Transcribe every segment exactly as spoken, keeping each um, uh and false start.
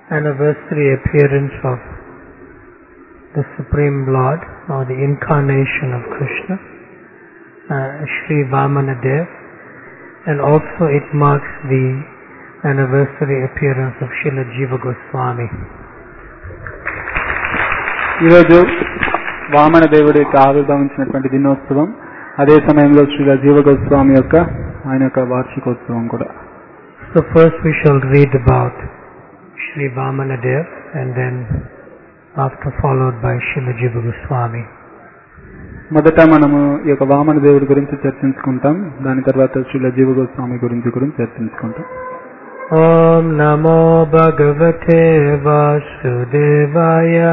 anniversary appearance of the Supreme Lord or the incarnation of Krishna, uh, Sri Vamanadev, and also it marks the anniversary appearance of Srila Jiva Goswami. ఈరోజు వామన దేవుడి యొక్క ఆవిర్భవించినటువంటి దినోత్సవం, అదే సమయంలో శ్రీల జీవ గోస్వామి యొక్క ఆయన యొక్క వార్షికోత్సవం కూడా. So first we shall read about Sri Vamanadev and then after followed by Srila Jiva Goswami. మొదట మనము ఈ యొక్క వామన దేవుడి గురించి చర్చించుకుంటాం, దాని తర్వాత శ్రీల జీవ గోస్వామి గురించి గురించి చర్చించుకుంటాం. Om Namo Bhagavate Vasudevaya.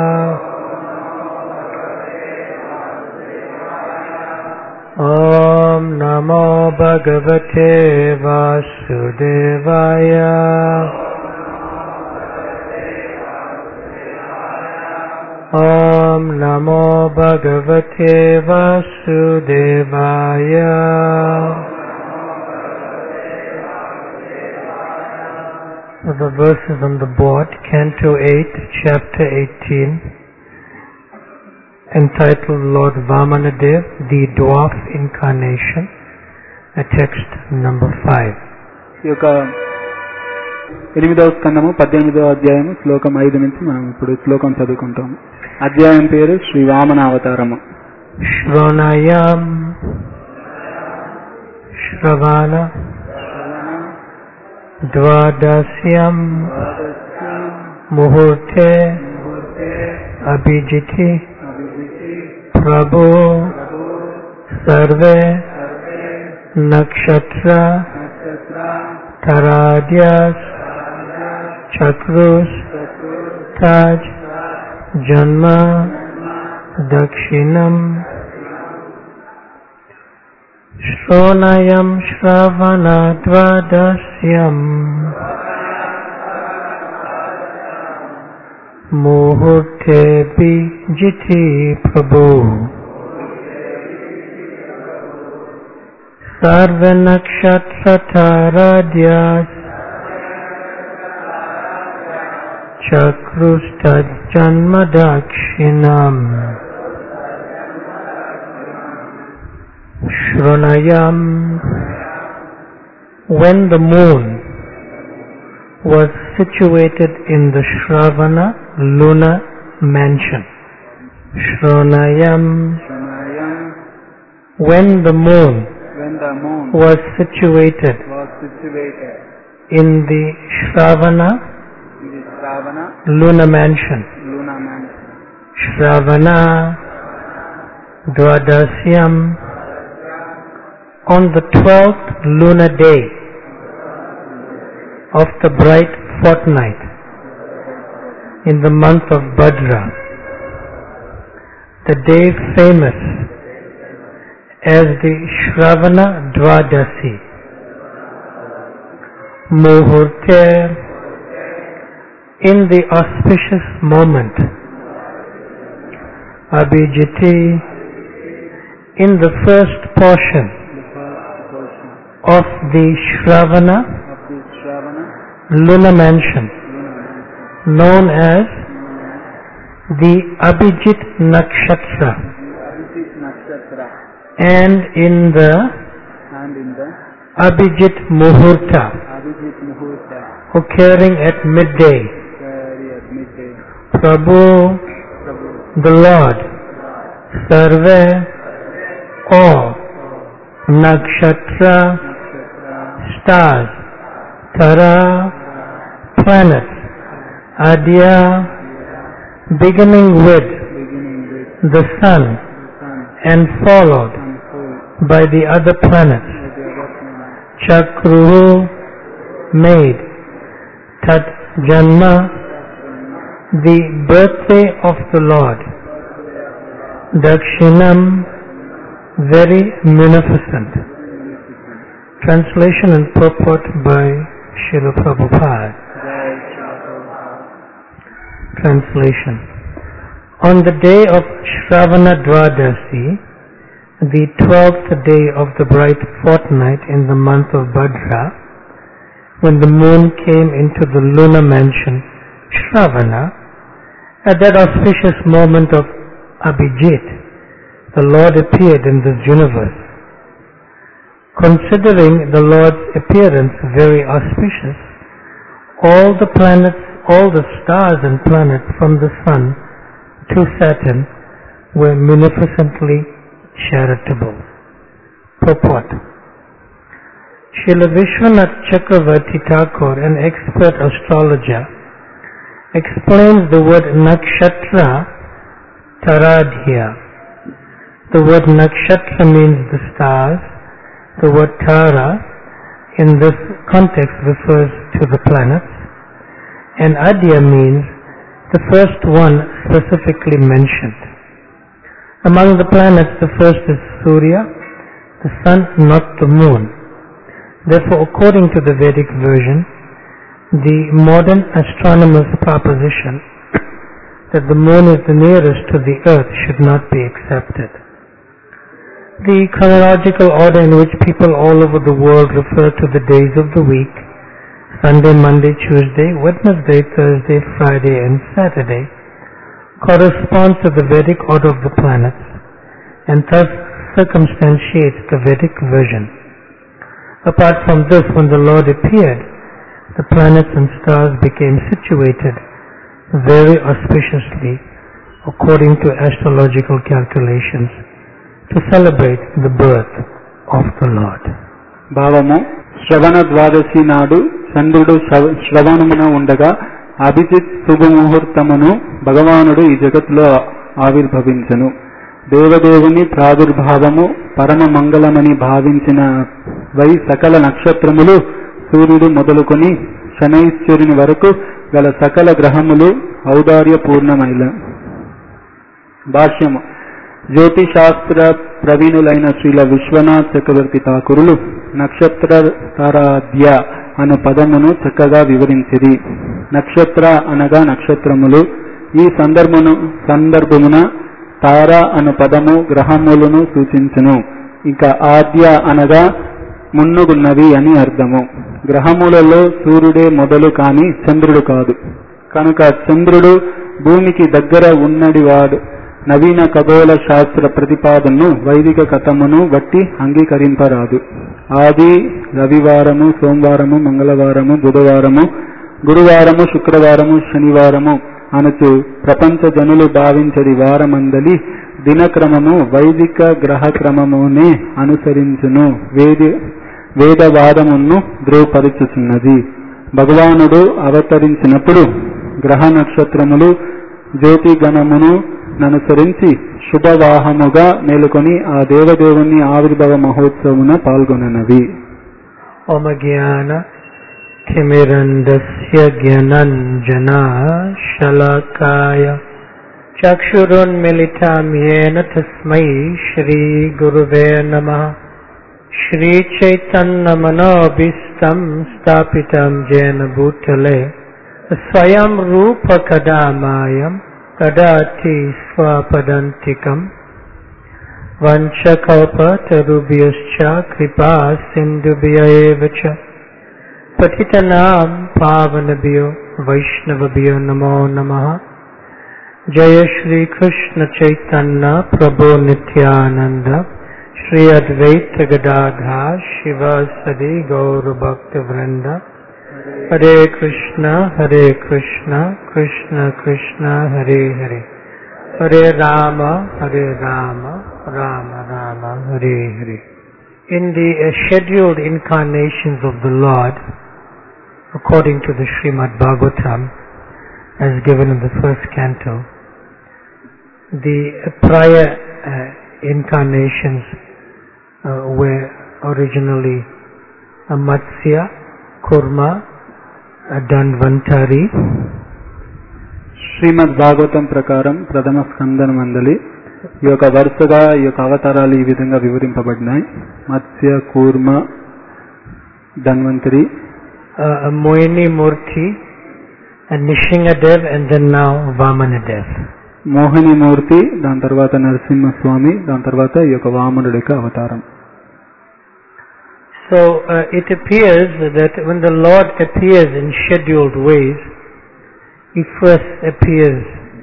Om Namo Bhagavate Vasudevaya. Om Namo Bhagavate Vasudevaya. The verses on the board, Canto eight, Chapter eighteen, entitled Lord Vamanadev, the Dwarf Incarnation, a text number five. ఈ యొక్క ఎనిమిదవ స్కందము పద్దెనిమిదవ అధ్యాయము శ్లోకం ఐదు నుంచి మనం ఇప్పుడు శ్లోకం చదువుకుంటాము. అధ్యాయం పేరు శ్రీ వామన అవతారము. శ్రోణాయాం శ్రవణ ద్వాదశ్యం ముహూర్తే అభిజితి ప్రభు సర్వే నక్షత్ర తరాద్యాస్ చక్రుస్ తాజ్ జన్మ దక్షిణం శ్రోణయం శ్రవణ ద్వాదశ్యం ముహూర్తే బిజితి ప్రభు సర్వ నక్షత్ర తారాద్యాస్ చక్రుస్తజ్జన్మ దక్షిణం Shronayam. When the moon was situated in the Shravana lunar mansion. Shronayam. When the moon, when the moon was situated, was situated in the Shravana, in the Shravana lunar mansion. lunar mansion. Shravana Dwadasyam. On the twelfth lunar day of the bright fortnight in the month of Bhadra, the day famous as the Shravana Dwadasi, Muhurte, in the auspicious moment, Abhijiti, in the first portion of the Shravana, of the Shravana lunar mansion, known as the Abhijit Nakshatra, Abhijit Nakshatra, and in the and in the Abhijit Muhurta, Abhijit Muhurta, occurring at midday. very at midday. Prabhu, Prabhu, the Lord, Sarve, all Nakshatra, stars, Tara, planets, Adya, beginning with beginning with the sun the sun and followed and full by the other planets. with the other planets. Chakru made, Tat Janma, the birthday of the Lord. Dakshinam, very munificent. Translation and purport by Srila Prabhupada. Translation. On the day of Shravana Dwadasi, the twelfth day of the bright fortnight in the month of Bhadra, when the moon came into the lunar mansion Shravana, at that auspicious moment of Abhijit, the Lord appeared in this universe. Considering the Lord's appearance very auspicious, all the planets, all the stars and planets from the sun to Saturn were munificently charitable. Purport. Srila Vishwanath Chakravarti Thakur, an expert astrologer, explains the word nakshatra taradhya. The word nakshatra means the stars. The word tara in this context refers to the planets. And adhya means the first one specifically mentioned. Among the planets, the first is Surya, the sun, not the moon. Therefore, according to the Vedic version, the modern astronomers' proposition that the moon is the nearest to the earth should not be accepted. The chronological order in which people all over the world refer to the days of the week, Sunday, Monday, Tuesday, Wednesday, Thursday, Friday, and Saturday, corresponds to the Vedic order of the planets, and thus circumstantiates the Vedic version. Apart from this, when the Lord appeared, the planets and stars became situated very auspiciously according to astrological calculations to celebrate the birth of the Lord. భావము శ్రవణ ద్వాదశి నాడు చంద్రుడు శ్రవణమున ఉండగా అభిజిత్ శుభముహూర్తమును భగవానుడు ఈ జగత్తులో ఆవిర్భవించెను. దేవదేవుని ప్రాదుర్భావము పరమ మంగళమని భావించిన వై సకల నక్షత్రములు సూర్యుడు మొదలుకొని శనైశ్వరుని వరకు గల సకల గ్రహములు ఔదార్యపూర్ణమైన. భాష్యము. జ్యోతిశాస్త్ర ప్రవీణులైన శ్రీల విశ్వనాథ్ చక్రవర్తి ఠాకూరులు నక్షత్ర తారాధ్య అను పదమును చక్కగా వివరించిరి. నక్షత్ర అనగా నక్షత్రములు. ఈ సందర్భమును సందర్భమున తార అను పదము గ్రహములను సూచించును. ఇంకా ఆద్య అనగా మున్నుగున్నవి అని అర్థము. గ్రహములలో సూర్యుడే మొదలు కాని చంద్రుడు కాదు. కనుక చంద్రుడు భూమికి దగ్గర ఉన్నడివాడు. నవీన ఖగోళ శాస్త్ర ప్రతిపాదనను వైదిక కథమును బట్టి అంగీకరింపరాదు. ఆది రవివారము, సోమవారము, మంగళవారము, బుధవారము, గురువారము, శుక్రవారము, శనివారము అనుచు ప్రపంచ జనులు భావించడి వారమందలి దినక్రమము వైదిక గ్రహ క్రమమునే అనుసరించును వేది వేదవాదమును ధృవపరచుచున్నది. భగవానుడు అవతరించినప్పుడు గ్రహ నక్షత్రములు జ్యోతిగణమును అనుసరించి శుభవాహముగా మేలుకొని ఆ దేవదేవుని ఆవిర్భావ మహోత్సవమున పాల్గొననవి. ఓమ జ్ఞాన తిమిరంధస్య జ్ఞానంజనా శలాకాయ చక్షురున్మిలితం యేన తస్మై శ్రీ గురువే నమః. శ్రీ చైతన్యమనోభీష్టం స్థాపితం జేన భూతలే స్వయం రూప కదామాయం తదాతి స్వపదంతికం. వంచకల్పతరుభ్యశ్చ కృపా సింధుభ్య ఏవ చ పతితనాం పావనభ్యో వైష్ణవభ్యో నమో నమః. జయ శ్రీ కృష్ణ చైతన్య ప్రభు నిత్యానంద శ్రీ అద్వైత గదాధర్ శివాసది గౌర భక్త వృంద. Hare Krishna Hare Krishna Krishna Krishna Hare Hare. Hare Rama Hare Rama Rama Rama Hare Hare. In the uh, scheduled incarnations of the Lord, according to the Srimad Bhagavatam, as given in the first canto, the uh, prior uh, incarnations uh, were originally uh, Matsya, Kurma, Dhanvantari. శ్రీమద్ భాగవతం ప్రకారం ప్రథమ స్కందన మండలి ఈ యొక్క వరుసగా ఈ యొక్క అవతారాలు ఈ విధంగా వివరింపబడినాయి. Matsya, Kurma, Dhanvantari, Mohini Murthy, Nrisinghadev, and then now Vamanadev. Mohini Murthy, దాని తర్వాత నరసింహస్వామి, దాని తర్వాత ఈ యొక్క వామనుడి యొక్క అవతారం. So uh, it appears that when the Lord appears in scheduled ways, he first appears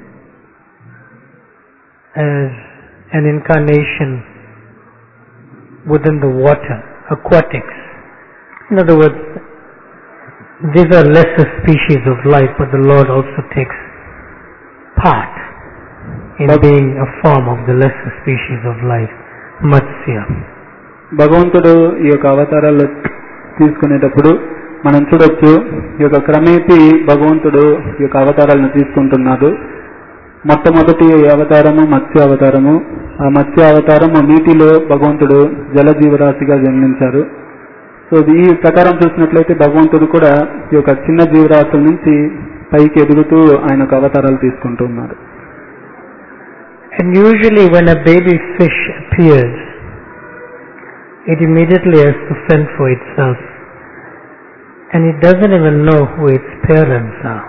as an incarnation within the water, aquatics. In other words, these are lesser species of life, but the Lord also takes part in But, being a form of the lesser species of life, Matsya. భగవంతుడు ఈ యొక్క అవతారాలు తీసుకునేటప్పుడు మనం చూడొచ్చు, ఈ యొక్క క్రమేపీ భగవంతుడు ఈ యొక్క అవతారాలను తీసుకుంటున్నాడు. మొట్టమొదటి అవతారము మత్స్య అవతారము. ఆ మత్స్య అవతారము నీటిలో భగవంతుడు జల జీవరాశిగా జన్మించారు. సో ఈ ప్రకారం చూసినట్లయితే భగవంతుడు కూడా ఈ యొక్క చిన్న జీవరాశుల నుంచి పైకి ఎదుగుతూ ఆయన యొక్క అవతారాలు తీసుకుంటూ ఉన్నారు. And usually when a baby fish appears, it immediately has to fend for itself, and it doesn't even know who its parents are.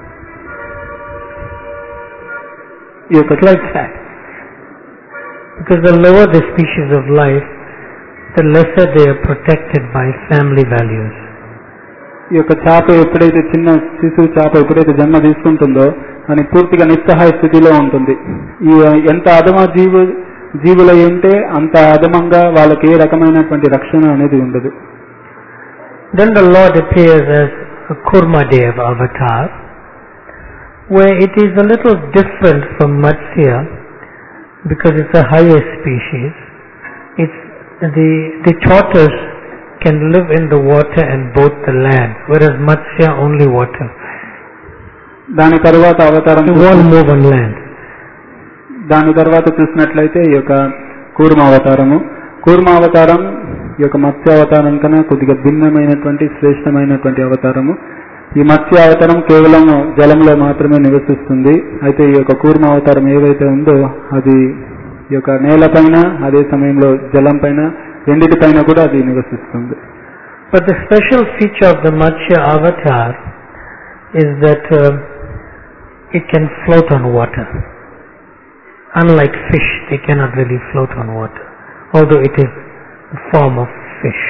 It's like that. Because the lower the species of life, the lesser they are protected by family values. ఈ యొక్క చేప ఎప్పుడైతే చిన్న శిశువు చేప ఎప్పుడైతే జన్మ తీసుకుంటుందో అని పూర్తిగా నిస్సహాయ స్థితిలో ఉంటుంది. ఈ ఎంత అధమ జీవు జీవులు ఉంటే అంత అధమంగా వాళ్ళకి ఏ రకమైనటువంటి రక్షణ అనేది ఉండదు. Then the Lord appears as a Kurmadev avatar, where it is a little different from Matsya because it's a higher species. It's the the tortoise can live in the water and both the land, whereas Matsya only water. దాని తర్వాత అవతారం It won't move on land. దాని తర్వాత చూసినట్లయితే ఈ యొక్క కూర్మ అవతారము. కూర్మ అవతారం ఈ యొక్క మత్స్య అవతారం కన్నా కొద్దిగా భిన్నమైనటువంటి శ్రేష్టమైనటువంటి అవతారము. ఈ మత్స్య అవతారం కేవలం జలంలో మాత్రమే నివసిస్తుంది. అయితే ఈ యొక్క కూర్మ అవతారం ఏదైతే ఉందో అది ఈ యొక్క నేలపైన అదే సమయంలో జలం పైన రెండిటిపైన కూడా అది నివసిస్తుంది. But the special feature of the Matsya avatar is that uh, it can float on water. Unlike fish, they cannot really float on water, although it is a form of fish.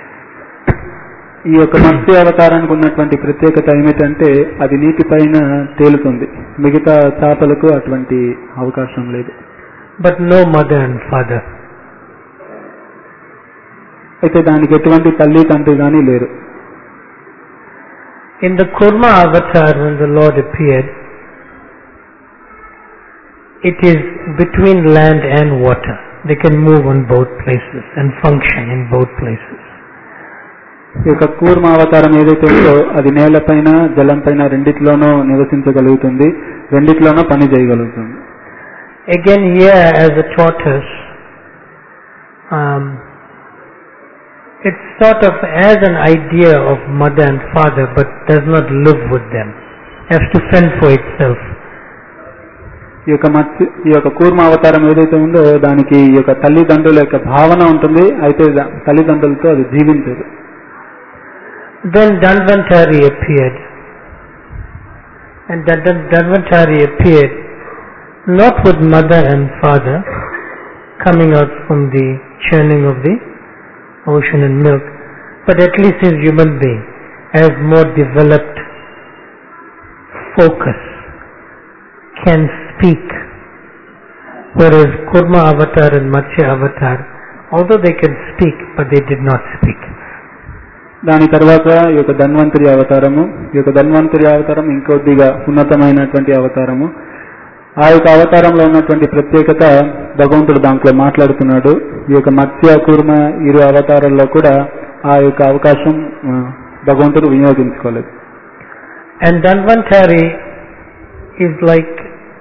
ఈ యొక్క మత్స్య అవతారానికి ఉన్నటువంటి ప్రత్యేకత ఏమిటంటే అది నీటిపైన తేలుతుంది. మిగతా చేపలకు అటువంటి అవకాశం లేదు. But no mother and father. అయితే దానికి ఎటువంటి తల్లి తండ్రి కానీ లేరు. In the Kurma avatar, when the Lord appeared, it is between land and water. They can move on both places and function in both places. ఈ యొక్క కూర్మ అవతారం ఏదైతే ఉందో అది నేలపైన జలం పైన రెండిట్లోనూ నివసించగలుగుతుంది, రెండిట్లోనూ పని చేయగలుగుతుంది. Again here as a tortoise, um, it sort of has an idea of mother and father but does not live with them. It has to fend for itself. ఈ యొక్క మత్స్య ఈ యొక్క కూర్మ అవతారం ఏదైతే ఉందో దానికి ఈ యొక్క తల్లిదండ్రుల యొక్క భావన ఉంటుంది, అయితే తల్లిదండ్రులతో అది జీవించదు. Then Dhanvantari appeared, and Dhanvantari appeared not with mother and father coming out from the churning of the ocean and milk, but at least as human being, as more developed focus, can speak. Whereas Kurma avatar and Matsya avatar, although they can speak, but they did not speak. దాని తర్వాత ఈ యొక్క ధన్వంతరి అవతారము, ఈ యొక్క ధన్వంతరి అవతారం ఇంకొద్దిగా ఉన్నతమైనటువంటి అవతారము. ఆ యొక్క అవతారంలో ఉన్నటువంటి ప్రత్యేకత భగవంతుడు దాంట్లో మాట్లాడుతున్నాడు. ఈ యొక్క మత్స్య కూర్మ ఇరు అవతారాల్లో కూడా ఆ యొక్క అవకాశం భగవంతుడు వినియోగించుకోలేదు. And Dhanvantari is like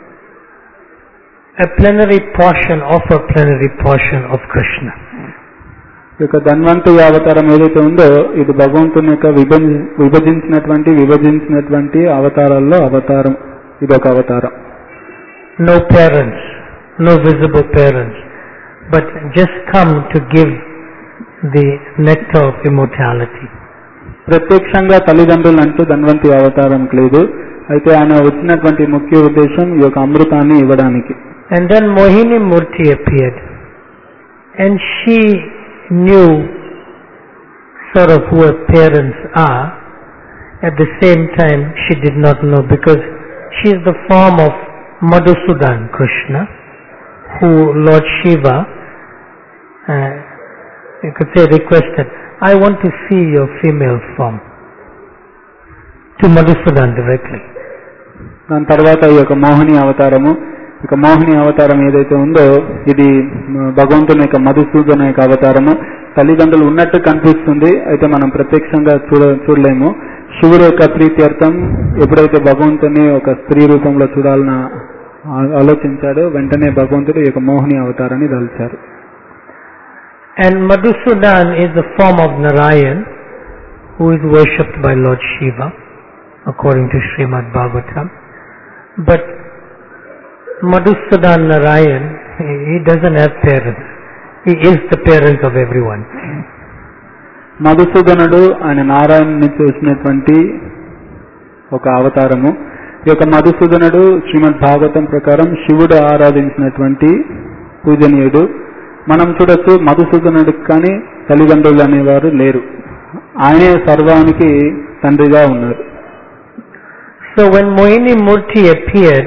a plenary portion of a plenary portion of Krishna. ఈ యొక్క ధన్వంతరి అవతారం ఏదైతే ఉందో ఇది భగవంతుని యొక్క విభజి విభజించినటువంటి విభజించినటువంటి అవతారాల్లో అవతారం, ఇది ఒక అవతారం. No parents, no visible parents, but just come to give the nectar of immortality. ప్రత్యక్షంగా తల్లిదండ్రులు అంటూ ధన్వంతరి అవతారం లేదు, అయితే ఆయన వచ్చినటువంటి ముఖ్య ఉద్దేశం ఈ యొక్క అమృతాన్ని ఇవ్వడానికి. And then Mohini Murti appeared, and she knew sort of who her parents are. At the same time, she did not know because she is the form of Madhusudan Krishna, who Lord Shiva, uh, you could say, requested, I want to see your female form, to Madhusudan directly. దాని తర్వాత ఈ యొక్క మోహిని అవతారము, ఇక మోహిని అవతారం ఏదైతే ఉందో ఇది భగవంతుని యొక్క మధుసూదన యొక్క అవతారము. తల్లిదండ్రులు ఉన్నట్టు కనిపిస్తుంది, అయితే మనం ప్రత్యక్షంగా చూడ చూడలేము. శివుడు యొక్క ప్రీత్యర్థం ఎప్పుడైతే భగవంతుని ఒక స్త్రీ రూపంలో చూడాలని ఆలోచించాడో వెంటనే భగవంతుడు ఈ యొక్క మోహిని అవతారాన్ని దాల్చారు. And Madhusudan is the form of Narayan, who is worshipped by Lord Shiva, according to Srimad Bhagavatam. But Madhusudan Narayan, he doesn't have parents. He is the parent of everyone. మధుసూదనుడు ఆయన నారాయణ నుంచి వచ్చినటువంటి ఒక అవతారము. ఈ యొక్క మధుసూదనుడు శ్రీమద్ భాగవతం ప్రకారం శివుడు ఆరాధించినటువంటి పూజనీయుడు. మనం చూడొచ్చు మధుసూదనుడికి కానీ తల్లిదండ్రులు అనేవారు లేరు, ఆయనే సర్వానికి తండ్రిగా ఉన్నారు. So when Mohini Murti appeared,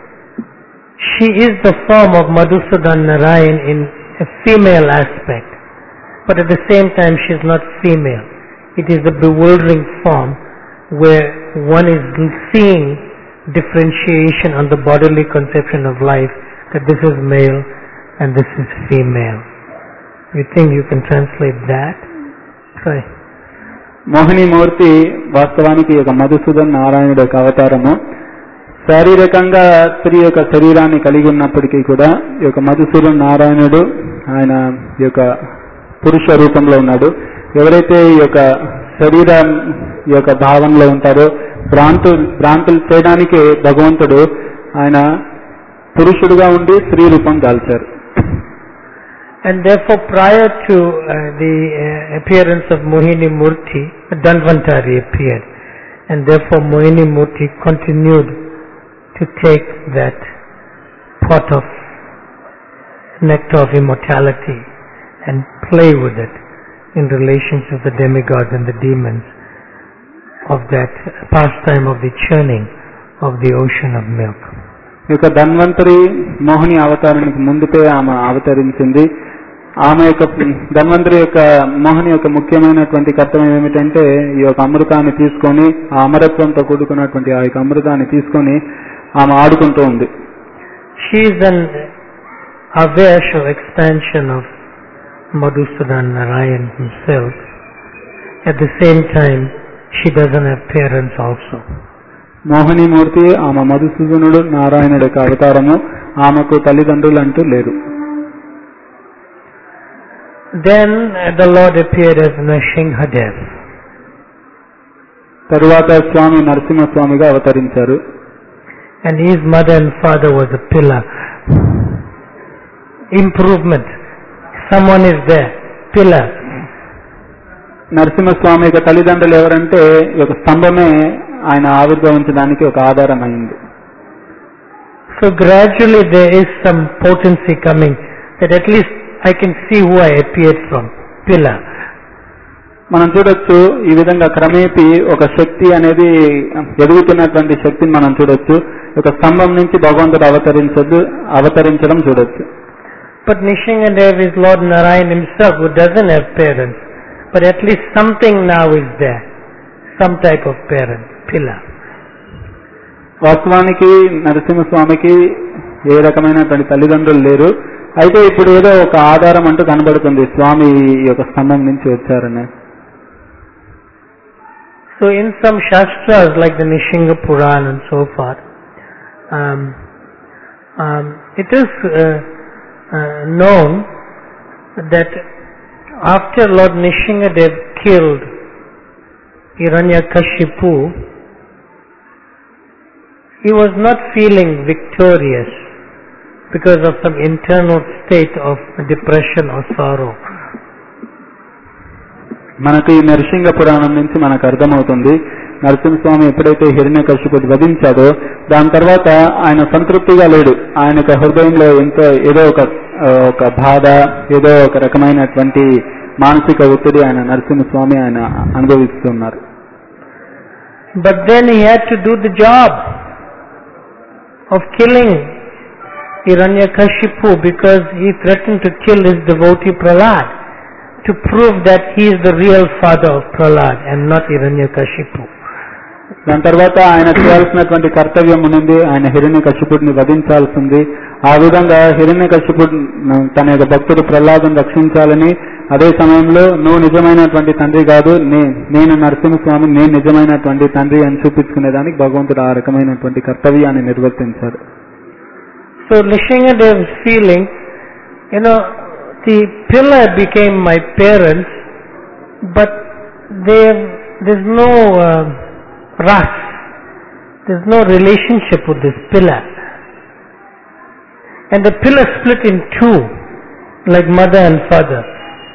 she is the form of Madhusudan Narayan in a female aspect, but at the same time she is not female. It is a bewildering form where one is seeing differentiation on the bodily conception of life, that this is male and this is female. You think you can translate that? Try. Mohini మూర్తి వాస్తవానికి ఒక మధుసూదన్ నారాయణుడు యొక్క అవతారము. శారీరకంగా స్త్రీ యొక్క శరీరాన్ని కలిగి ఉన్నప్పటికీ కూడా ఈ యొక్క మధుసూదన్ నారాయణుడు ఆయన ఈ యొక్క పురుష రూపంలో ఉన్నాడు. ఎవరైతే ఈ యొక్క శరీరం ఈ యొక్క భావంలో ఉంటారో భ్రాంతు భ్రాంతులు చేయడానికి భగవంతుడు ఆయన పురుషుడుగా ఉండి స్త్రీ రూపం దాల్చారు. And therefore prior to uh, the uh, appearance of Mohini Murti, Dhanvantari appeared. And therefore Mohini Murti continued to take that pot of nectar of immortality and play with it in relation to the demigods and the demons of that pastime of the churning of the ocean of milk. ఇక ధన్వంతరి మోహిని అవతారానికి ముందుపే ఆమె అవతరించింది. ఆమె యొక్క ధన్వంతరి యొక్క మోహిని యొక్క ముఖ్యమైనటువంటి కర్తవ్యం ఏమిటంటే ఈ యొక్క అమృతాన్ని తీసుకొని ఆ అమరత్వంతో కూడుకున్నటువంటి ఆ యొక్క అమృతాన్ని తీసుకొని ఆమె ఆడుకుంటూ ఉంది. She is an avesh or expansion of Madhusudan Narayan himself. At the same time, she doesn't have parents also. Mohini మూర్తి ఆమె మధుసూదనుడు నారాయణుడి యొక్క అవతారము. ఆమెకు తల్లిదండ్రులు అంటూ లేరు. Then the Lord appeared as Nrsimhadev. తరువాత స్వామి నరసింహస్వామిగా అవతరించారు. And his mother and father was a pillar. Improvement. Someone is there. Pillar. Narasimhaswamy యొక్క తల్లిదండ్రులు ఎవరంటే ఒక స్తంభమే ఆయన ఆవిర్భవించడానికి ఒక ఆధారం అయింది. So gradually there is some potency coming, that at least I can see who I appeared from. Pillar. మనం చూడొచ్చు ఈ విధంగా క్రమేపీ ఒక శక్తి అనేది ఎదుగుతున్నటువంటి శక్తిని మనం చూడొచ్చు. ఒక స్తంభం నుంచి భగవంతుడు అవతరించదు అవతరించడం చూడొచ్చు. But Nrsimhadev is Lord Narayan himself, who doesn't have parents. But at least something now is there. Some type of parent. Pillar. వాస్తవానికి నరసింహస్వామికి ఏ రకమైనటువంటి తల్లిదండ్రులు లేరు. అయితే ఇప్పుడు ఏదో ఒక ఆధారం అంటూ కనబడుతుంది, స్వామి ఈ యొక్క స్తంభం నుంచి వచ్చారని. So in some shastras like the Nishinga Puran and so forth, um, um, it is uh, uh, known that after Lord Nrsimhadev killed Hiranyakashipu, he was not feeling victorious because of some internal state of depression or sorrow. మనకు ఈ నరసింహ పురాణం నుంచి మనకు అర్థమవుతుంది, నరసింహస్వామి ఎప్పుడైతే హిరణ్యకశిపుడు వధించాడో దాని తర్వాత ఆయన సంతృప్తిగా లేడు. ఆయన యొక్క హృదయంలో ఎంతో ఏదో ఒక ఒక బాధ, ఏదో ఒక రకమైనటువంటి మానసిక ఒత్తిడి ఆయన నరసింహస్వామి ఆయన అనుభవిస్తున్నారు. But then he had to do the job. of killing Hiranyakashipu because he threatened to kill his devotee Prahlad, to prove that he is the real father of Prahlad and not Hiranyakashipu. దాని తర్వాత ఆయన చేయాల్సినటువంటి కర్తవ్యం ఉంది. ఆయన హిరణ్యకశిపుడిని వధించాల్సింది. ఆ విధంగా హిరణ్యకశిపుడు తన యొక్క భక్తుడు ప్రహ్లాదుని రక్షించాలని, అదే సమయంలో నువ్వు నిజమైనటువంటి తండ్రి కాదు, నేను నరసింహస్వామి, నేను నిజమైనటువంటి తండ్రి అని చూపించుకునేదానికి భగవంతుడు ఆ రకమైనటువంటి కర్తవ్యాన్ని నిర్వర్తించాడు. So Nrsingadev's feeling, you know, the pillar became my parents, but there there's no uh, ras, there's no relationship with this pillar, and the pillar split in two, like mother and father.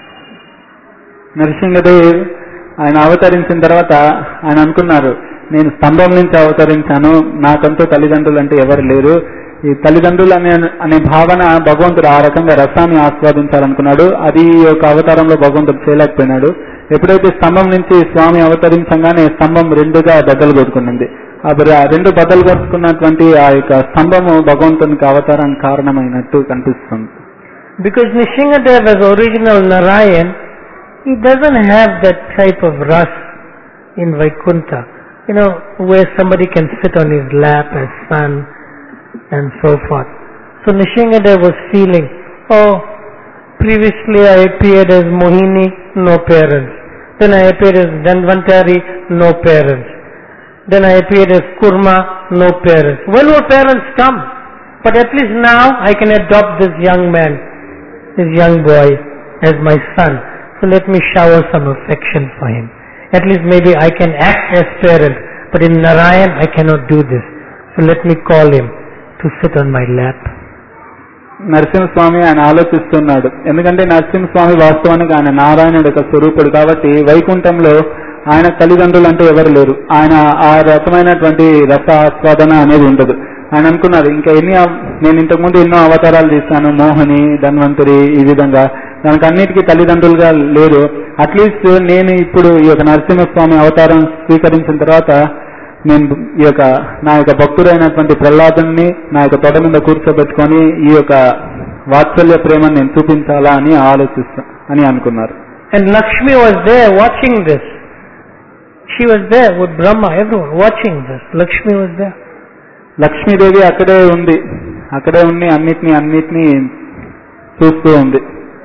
Narasimhadev ఆయన అవతరించిన తర్వాత ఆయన అనుకున్నారు, నేను స్తంభం నుంచి అవతరించాను, నాకంటూ తల్లిదండ్రులు అంటే ఎవరు లేరు. ఈ తల్లిదండ్రులు అనే అనే భావన భగవంతుడు ఆ రకంగా రసాన్ని ఆస్వాదించాలనుకున్నాడు. అది ఒక అవతారంలో భగవంతుడు చేయలేకపోయినాడు. ఎప్పుడైతే స్తంభం నుంచి స్వామి అవతరించగానే స్తంభం రెండుగా బద్దలు కొట్టుకున్నది. అప్పుడు ఆ రెండు బద్దలు కొట్టుకున్నటువంటి ఆ యొక్క స్తంభము భగవంతునికి అవతారానికి కారణమైనట్టు కనిపిస్తుంది. Because Nrsingadev as original Narayan, he doesn't have that type of ras in Vaikuntha, you know, where somebody can sit on his lap as son and so forth. So Nrsingadev was feeling, oh, previously I appeared as Mohini, no parents. Then I appeared as Dhanvantari, no parents. Then I appeared as Kurma, no parents. When will parents come? But at least now I can adopt this young man, this young boy as my son. So let me shower some affection for him. At least maybe I can act as parent. But in Narayan I cannot do this. So let me call him to sit on my lap. Narasimhaswamy ఆయన ఆలోచిస్తున్నాడు. ఎందుకంటే నరసింహస్వామి వాస్తవానికి ఆయన నారాయణుడి యొక్క స్వరూపుడు కాబట్టి వైకుంఠంలో ఆయన తల్లిదండ్రులు అంటే ఎవరు లేరు. ఆయన ఆ రకమైనటువంటి రస ఆస్వాదన అనేది ఉండదు. ఆయన అనుకున్నారు, ఇంకా ఎన్ని నేను ఇంతకుముందు ఎన్నో అవతారాలు తీస్తాను, మోహిని, ధన్వంతరి, ఈ విధంగా దానికి అన్నిటికీ తల్లిదండ్రులుగా లేరు. అట్లీస్ట్ నేను ఇప్పుడు ఈ యొక్క నరసింహస్వామి అవతారం స్వీకరించిన తర్వాత నేను ఈ యొక్క నా యొక్క భక్తుడైనటువంటి ప్రహ్లాదుని నా యొక్క తొడ మీద కూర్చోబెట్టుకొని ఈ యొక్క వాత్సల్య ప్రేమను నేను చూపించాలా అని ఆలోచిస్తా అని అనుకున్నారు. And Lakshmi was there watching this. She was there with Brahma, everyone watching this. Lakshmi was there. Lakshmidevi అక్కడే ఉంది, అక్కడే ఉండి అన్నిటిని అన్నిటిని చూస్తూ ఉంది.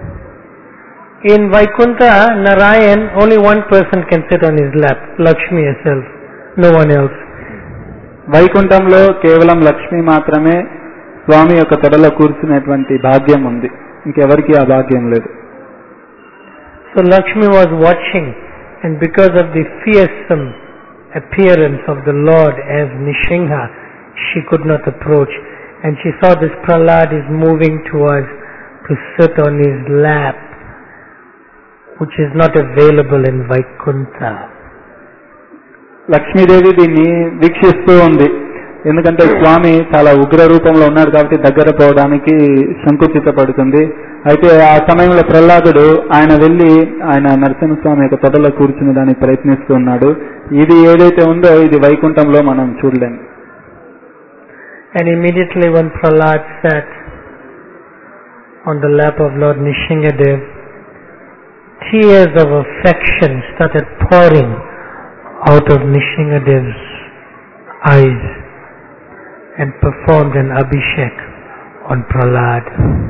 In Vaikuntha, Narayan, only one person can sit on his lap, Lakshmi herself, no one else. వైకుంఠంలో కేవలం లక్ష్మి మాత్రమే స్వామి యొక్క తొడలో కూర్చునేటువంటి భాగ్యం ఉంది, ఇంకెవరికి ఆ భాగ్యం లేదు. So Lakshmi was watching, and because of the fearsome appearance of the Lord as Nrsimha, she could not approach, and she saw this Prahlad is moving towards to sit on his lap, which is not available in Vaikuntha. Lakshmidevi దీన్ని వీక్షిస్తూ ఉంది. ఎందుకంటే స్వామి చాలా ఉగ్ర రూపంలో ఉన్నాడు కాబట్టి దగ్గర పోవడానికి సంకుచితపడుతుంది. అయితే ఆ సమయంలో ప్రహ్లాదుడు ఆయన వెళ్లి ఆయన నరసింహస్వామి యొక్క తొడలో కూర్చుని దానికి ప్రయత్నిస్తూ ఉన్నాడు. ఇది ఏదైతే ఉందో ఇది వైకుంఠంలో మనం చూడలేము. And immediately when Prahlad sat on the lap of Lord Nrsingadev, tears of affection started pouring out of Nrsingadev's eyes and performed an abhishek on Prahlad.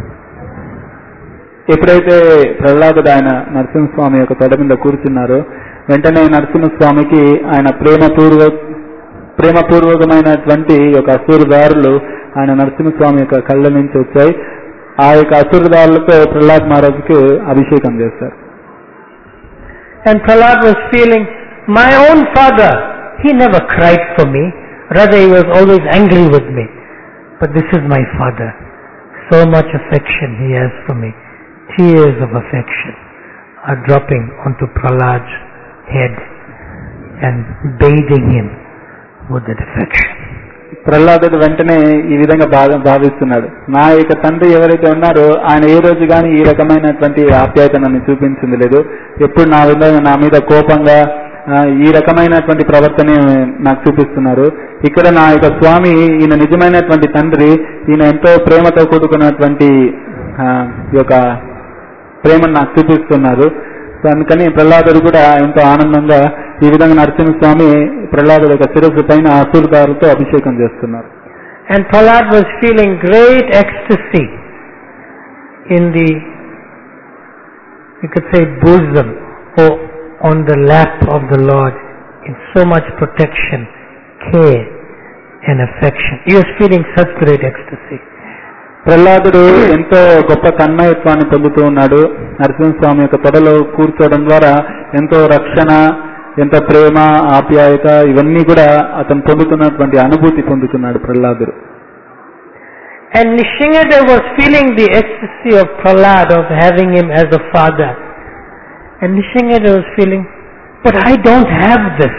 ఎప్పుడైతే ప్రహ్లాదుడు ఆయన నరసింహస్వామి యొక్క తొడ మీద కూర్చున్నారో వెంటనే నరసింహస్వామికి ఆయన ప్రేమపూర్వ ప్రేమపూర్వకమైనటువంటి యొక్క అసురదారులు ఆయన నరసింహస్వామి యొక్క కళ్ళ నుంచి వచ్చాయి. ఆ యొక్క అసురదారులతో ప్రహ్లాద్ మహారాజుకి అభిషేకం చేస్తారు. And Prahlad was feeling, my own father, he never cried for me, rather he was always angry with me. But this is my father, so much affection he has for me. Tears of affection are dropping onto Prahlad's head and bathing him with that affection. ప్రహ్లాదుడు వెంటనే ఈ విధంగా భావిస్తున్నాడు, నా యొక్క తండ్రి ఎవరైతే ఉన్నారో ఆయన ఏ రోజు కానీ ఈ రకమైనటువంటి ఆప్యాయత నన్ను చూపించింది లేదు. ఎప్పుడు నా విధంగా నా మీద కోపంగా ఈ రకమైనటువంటి ప్రవర్తన నాకు చూపిస్తున్నారు. ఇక్కడ నా యొక్క స్వామి ఈయన నిజమైనటువంటి తండ్రి, ఈయన ఎంతో ప్రేమతో కూడుకున్నటువంటి ఈ యొక్క ప్రేమను నాకు చూపిస్తున్నారు. అందుకని ప్రహ్లాదుడు కూడా ఎంతో ఆనందంగా ఈ విధంగా నరసింహస్వామి ప్రహ్లాదుడు యొక్క శిరస్సు పైన అసురదారులతో అభిషేకం చేస్తున్నారు. And Prahlad was feeling great ecstasy in the, you could say, bosom or on the lap of the Lord, in so much protection, care and affection. He was feeling such great ecstasy. ప్రహ్లాదుడు ఎంతో గొప్ప తన్మయత్వాన్ని పొందుతూ ఉన్నాడు. నరసింహస్వామి యొక్క తొడలో కూర్చోవడం ద్వారా ఎంతో రక్షణ, ఎంతో ప్రేమ, ఆప్యాయత ఇవన్నీ కూడా అతను పొందుతున్నటువంటి అనుభూతి పొందుతున్నాడు ప్రహ్లాదుడు. And Nrsimhadev was feeling the ecstasy of Prahlad of having him as a father. And Nrsimhadev was feeling, but I don't have this.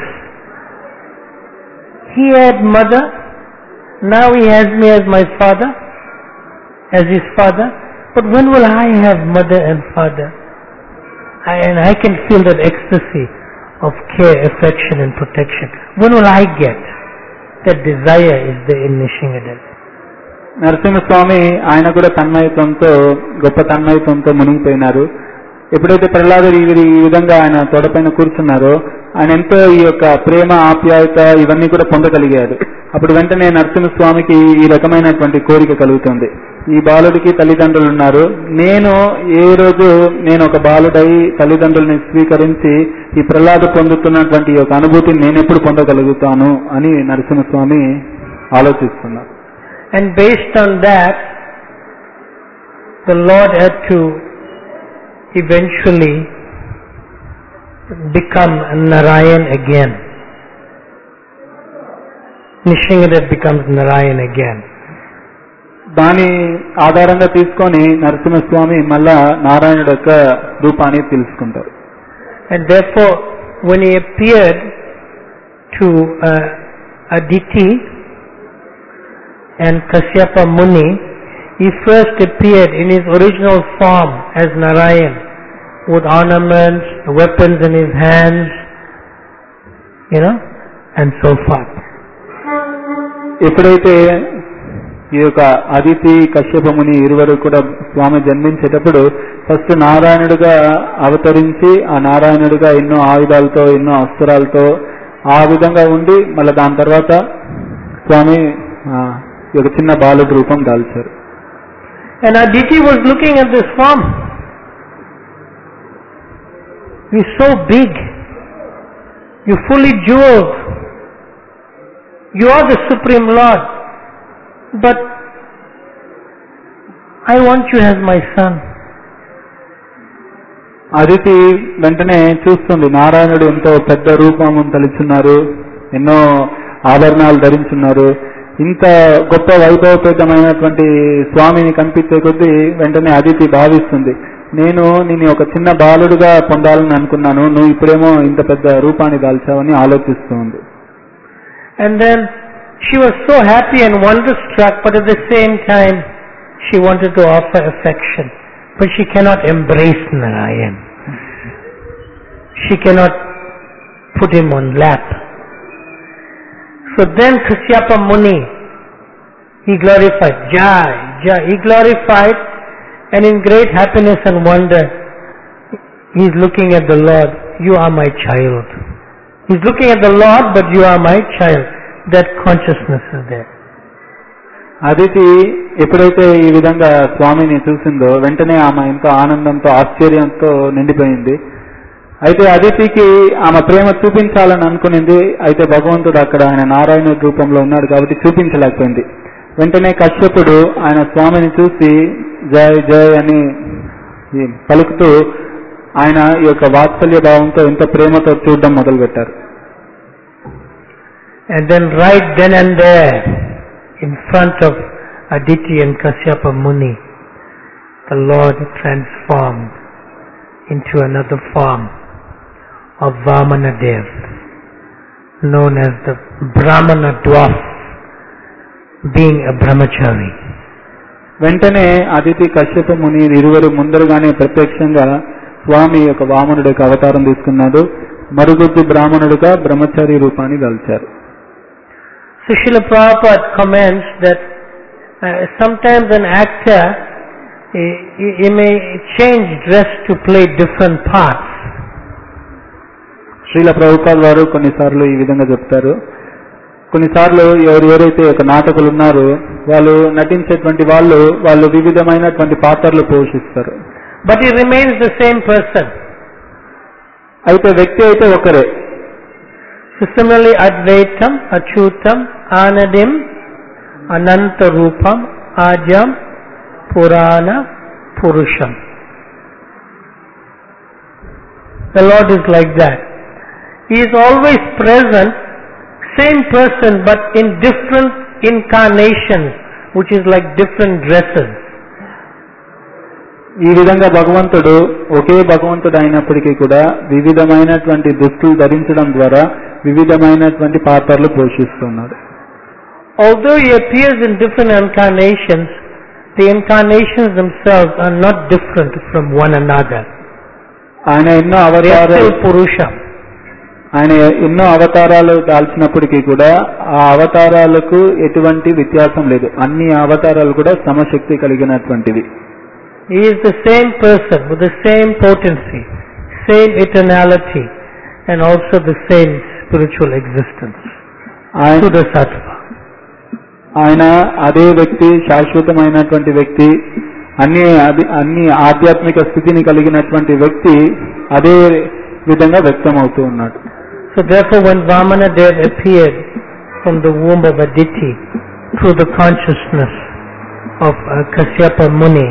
He had mother, now he has me as my father, as his father. But when will I have mother and father? I, and I can feel that ecstasy of care, affection and protection. When will I get? That desire is there in Nrsimhadev. Narasimhaswamy ఆయన కూడా తన్మయత్వంతో, గొప్ప తన్మయత్వంతో మునిగిపోయినారు. ఎప్పుడైతే ప్రహ్లాదుడు ఈ విధంగా ఆయన తోడపైన కూర్చున్నారో ఆయన ఎంతో ఈ యొక్క ప్రేమ, ఆప్యాయత ఇవన్నీ కూడా పొందగలిగాడు. అప్పుడు వెంటనే నరసింహస్వామికి ఈ రకమైనటువంటి కోరిక కలుగుతుంది. ఈ బాలుడికి తల్లిదండ్రులు ఉన్నారు, నేను ఏ రోజు నేను ఒక బాలుడై తల్లిదండ్రుల్ని స్వీకరించి ఈ ప్రహ్లాదు పొందుతున్నటువంటి ఈ యొక్క అనుభూతిని నేను ఎప్పుడు పొందగలుగుతాను అని నరసింహస్వామి ఆలోచిస్తున్నారు. And based on that, the Lord had to eventually become Narayan again. Nrsimhadev becomes Narayan again. దాని ఆధారంగా తీసుకొని నరసింహస్వామి మళ్ళా నారాయణుడు యొక్క రూపాన్ని తెలుసుకుంటారు. And therefore, when he appeared to uh, Aditi and Kasyapa Muni, he first appeared in his original form as Narayan, with ornaments, weapons in his hands, you know, and so forth. ఎప్పుడైతే ఈ యొక్క అదితి, కశ్యప ముని ఇరువురు కూడా స్వామి జన్మించేటప్పుడు first నారాయణుడిగా అవతరించి ఆ నారాయణుడిగా ఎన్నో ఆయుధాలతో, ఎన్నో అస్త్రాలతో ఆ విధంగా ఉండి మళ్ళీ దాని తర్వాత స్వామి ఒక చిన్న బాలుడి రూపం దాల్చారు. And Aditi was looking at this form. You're so big. You're fully jeweled. You are the Supreme Lord. But I want you as my son. Aditi వెంటనే చూస్తుంది, నారాయణుడు ఎంతో పెద్ద రూపం తలుచున్నారు, ఎన్నో ఆభరణాలు ధరించున్నారు, ఇంత గొప్ప వైభవపేతమైనటువంటి స్వామిని కనిపించే కొద్దీ వెంటనే అదితి భావిస్తుంది, నేను నేను ఒక చిన్న బాలుడుగా పొందాలని అనుకున్నాను, నువ్వు ఇప్పుడేమో ఇంత పెద్ద రూపాన్ని దాల్చావని ఆలోచిస్తుంది. And then she was so happy and wonderstruck, but at the same time she wanted to offer affection, but she cannot embrace Narayan. She cannot put him on lap. So then Kasyapa Muni, he glorified, Jai, Jai, he glorified, and in great happiness and wonder, he is looking at the Lord, you are my child. He is looking at the Lord, but you are my child. That consciousness is there. Aditi ఎప్పుడైతే ఈ విధంగా స్వామిని చూసిందో వెంటనే ఆమె ఎంతో ఆనందంతో, ఆశ్చర్యంతో నిండిపోయింది. అయితే అదితికి ఆమె ప్రేమ చూపించాలని అనుకునింది, అయితే భగవంతుడు అక్కడ ఆయన నారాయణ రూపంలో ఉన్నాడు కాబట్టి చూపించలేకపోయింది. వెంటనే కశ్యపుడు ఆయన స్వామిని చూసి జై జై అని పలుకుతూ ఆయన ఈ యొక్క వాత్సల్య భావంతో ఎంతో ప్రేమతో చూడడం మొదలుపెట్టారు. And then right then and there, in front of Aditi and Kasyapa Muni, the Lord transformed into another form of Vamanadev, known as the Brahmana dwarf, being a brahmachari. వెంటనే అదితి, కశ్యప ముని ఇరువురు ముందరుగానే ప్రత్యక్షంగా స్వామి యొక్క వామనుడి యొక్క అవతారం తీసుకున్నాడు. మరుగుజ్జు బ్రాహ్మణుడుగా బ్రహ్మచారి రూపాన్ని దాల్చారు. So Srila Prabhupada comments that uh, sometimes an actor he, he may change dress to play different parts. Srila Prabhupada వారు కొన్నిసార్లు ఈ విధంగా చెప్తారు, కొన్నిసార్లు ఎవరు ఎవరైతే ఒక నాటకులు ఉన్నారో వాళ్ళు నటించేటువంటి వాళ్ళు వాళ్ళు వివిధమైనటువంటి పాత్రలు పోషిస్తారు. But he remains the same person. అయితే వ్యక్తి అయితే ఒకరే. So similarly, Advaitam, Achyutam, Anadim, Ananta Rupam, Ajam, Purana, Purusham. The Lord is like that. He is always present, same person but in different incarnations, which is like different dresses. ఈ విధంగా భగవంతుడు ఒకే భగవంతుడు అయినప్పటికీ కూడా వివిధమైనటువంటి దుస్తులు ధరించడం ద్వారా వివిధమైనటువంటి పాత్రలు పోషిస్తున్నాడు. Although he appears in different incarnations, the incarnations themselves are not different from one another. ఆయన ఎన్నో అవతారాలు Purusha. ఆయన ఎన్నో అవతారాలు దాల్చినప్పటికీ కూడా ఆ అవతారాలకు ఎటువంటి వ్యత్యాసం లేదు. అన్ని అవతారాలు కూడా సమశక్తి కలిగినటువంటివి. He is the same person with the same potency, same eternality, and also the same spiritual existence. Sudasattva. ఆయన అదే వ్యక్తి, శాశ్వతమైనటువంటి వ్యక్తి, అన్ని అన్ని ఆధ్యాత్మిక స్థితిని కలిగినటువంటి వ్యక్తి అదే విధంగా వ్యక్తమవుతూ ఉన్నాడు. So therefore, when Vamana Dev appeared from the womb of Aditi through the consciousness of uh, Kasyapa Muni,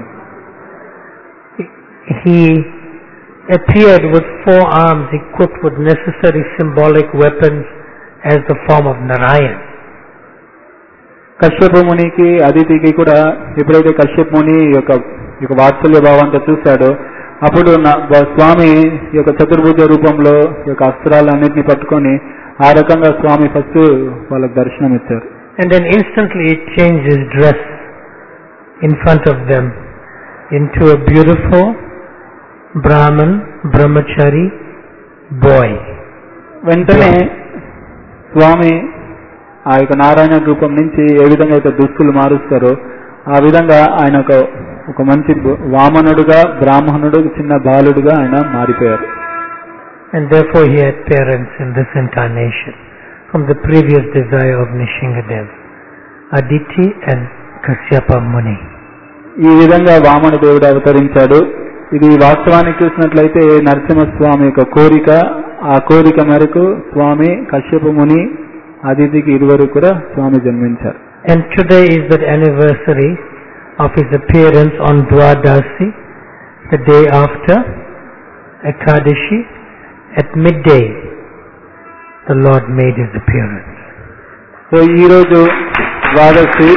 he appeared with four arms equipped with necessary symbolic weapons as the form of Narayan. Kashyapa మునికి అదితికి కూడా ఎప్పుడైతే కశ్యప ముని యొక్క యొక్క వాత్సల్య భావంతో చూశాడో అప్పుడు స్వామి యొక్క చతుర్భుజ రూపంలో యొక్క అస్త్రాలన్నింటినీ పట్టుకొని ఆ రకంగా స్వామి ఫస్ట్ వాళ్ళకి దర్శనం ఇచ్చారు. And then instantly he changed his dress in front of them into a beautiful Brahman, Brahmachari boy. వెంటనే స్వామి ఆ యొక్క నారాయణ రూపం నుంచి ఏ విధంగా అయితే దుస్తులు మారుస్తారో ఆ విధంగా ఆయన ఒక ఒక మంచి వామనుడుగా బ్రాహ్మణుడు చిన్న బాలుడుగా ఆయన మారిపోయారు. And therefore he had parents in this incarnation from the previous desire of Nishingadev, Aditi and Kasyapa Muni. ఈ విధంగా వామన దేవుడు అవతరించాడు. ఇది వాస్తవానికి చూసినట్లయితే నరసింహస్వామి యొక్క కోరిక, ఆ కోరిక మేరకు స్వామి కశ్యప ముని అదితికి ఇరువురు కూడా స్వామి జన్మించారు. And today is the anniversary of his appearance on Dwadasi, the day after Ekadashi. At midday, the Lord made his appearance. So ఈ రోజు ద్వాదశి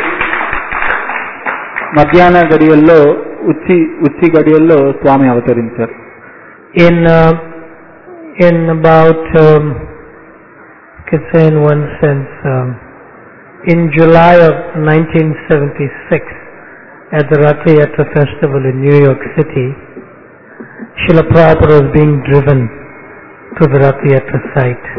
మధ్యాహ్న గడియల్లో ఉచ్చి ఉచ్చి గడియల్లో స్వామి అవతరించారు. In uh, in about um, you could say in one sense um, in July of nineteen seventy-six at the Ratha Yatra festival in New York City, Srila Prabhupada was being driven to the Ratha Yatra site.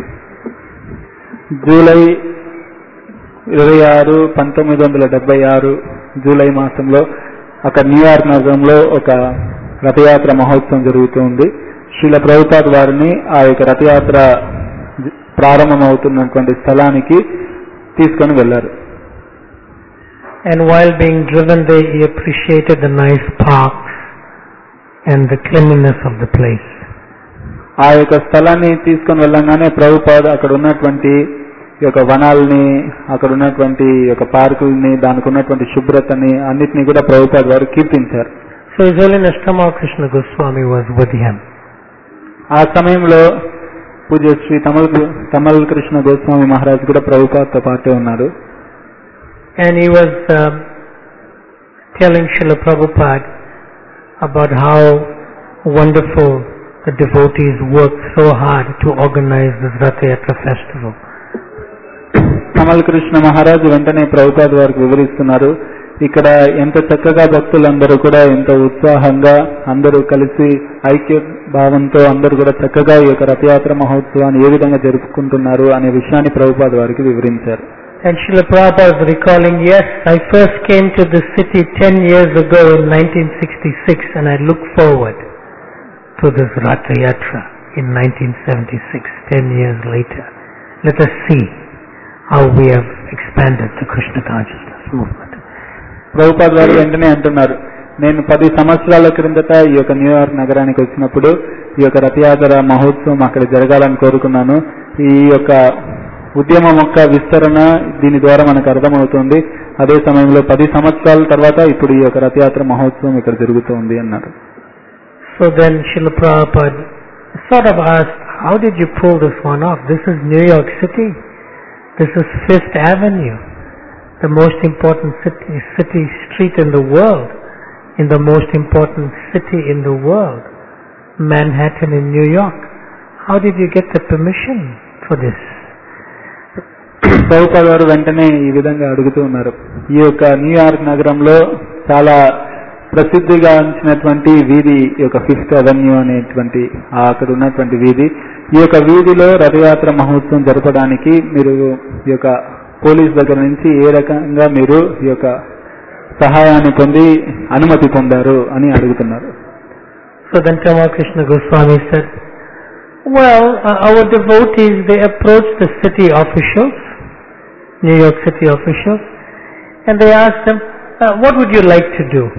July ఇరవై ఆరు పంతొమ్మిది వందల డెబ్బై ఆరు July మాసంలో అక్కడ New York నగరంలో ఒక రథయాత్ర మహోత్సవం జరుగుతుంది. శ్రీల ప్రభుపాద వారిని ఆ యొక్క రథయాత్ర ప్రారంభమవుతున్నటువంటి స్థలానికి తీసుకొని వెళ్లారు. And while being driven there, he appreciated the nice parks and the cleanliness of the place. ఆ యొక్క స్థలాన్ని తీసుకొని వెళ్ళంగానే ప్రభుపాద అక్కడ ఉన్నటువంటి ఈ యొక్క వనాలని, అక్కడ ఉన్నటువంటి యొక్క పార్కుల్ని, దానికి ఉన్నటువంటి శుభ్రతని అన్నిటినీ కూడా ప్రభుపాద వారు కీర్తించారు. So His Holiness Tamal Krishna Goswami was with him. ఆ సమయంలో పూజ్య శ్రీ తమల్ తమల్ కృష్ణ గోస్వామి మహారాజ్ కూడా ప్రభుపాదతో పాటే ఉన్నారు. And he was um, telling Srila Prabhupada about how wonderful the devotees worked so hard to organize this Ratha Yatra festival. Tamal Krishna Maharaj వెంటనే ప్రభుపాద వారికి వివరిస్తున్నారు, ఇక్కడ ఎంత చక్కగా భక్తులందరూ కూడా ఎంత ఉత్సాహంగా అందరూ కలిసి ఐక్య భావంతో అందరూ కూడా చక్కగా ఈ యొక్క రథయాత్ర మహోత్సవాన్ని ఏ విధంగా జరుపుకుంటున్నారు అనే విషయాన్ని ప్రభుపాద వారికి వివరించారు. And Srila Prabhupada was recalling, yes, I first came to this city ten years ago in nineteen sixty-six and I look forward to this Ratha Yatra in nineteen seventy-six, ten years later. Let us see how we have expanded the Krishna consciousness movement. Prabhupada వారు వెంటనే అంటున్నారు, నేను పది సంవత్సరాల క్రిందట ఈ యొక్క New York నగరానికి వచ్చినప్పుడు ఈ యొక్క రథయాత్ర మహోత్సవం అక్కడ జరగాలని కోరుకున్నాను. ఈ యొక్క ఉద్యమం యొక్క విస్తరణ దీని ద్వారా మనకు అర్థమవుతుంది. అదే సమయంలో పది సంవత్సరాల తర్వాత ఇప్పుడు ఈ యొక్క రథయాత్ర మహోత్సవం ఇక్కడ జరుగుతుంది అన్నారు. So then Srila Prabhupada sort of asked, how did you pull this one off? This is New York City. This is Fifth Avenue, the most important city, city street in the world, in the most important city in the world, Manhattan in New York. How did you get the permission for this? Prabhupada వారు వెంటనే ఈ విధంగా అడుగుతూ ఉన్నారు, ఈ యొక్క New York నగరంలో చాలా ప్రసిద్ధిగాంచినటువంటి వీధి ఈ యొక్క ఫిఫ్త్ అవెన్యూ అనేటువంటి అక్కడ ఉన్నటువంటి వీధి, ఈ యొక్క వీధిలో రథయాత్ర మహోత్సవం జరపడానికి మీరు ఈ యొక్క పోలీస్ దగ్గర నుంచి ఏ రకంగా మీరు ఈ యొక్క సహాయాన్ని పొంది అనుమతి పొందారు అని అడుగుతున్నారు. So then Ramakrishna Goswami said, well, uh, our devotees, they approached the city officials, New York City officials, and they asked them, uh, what would you like to do?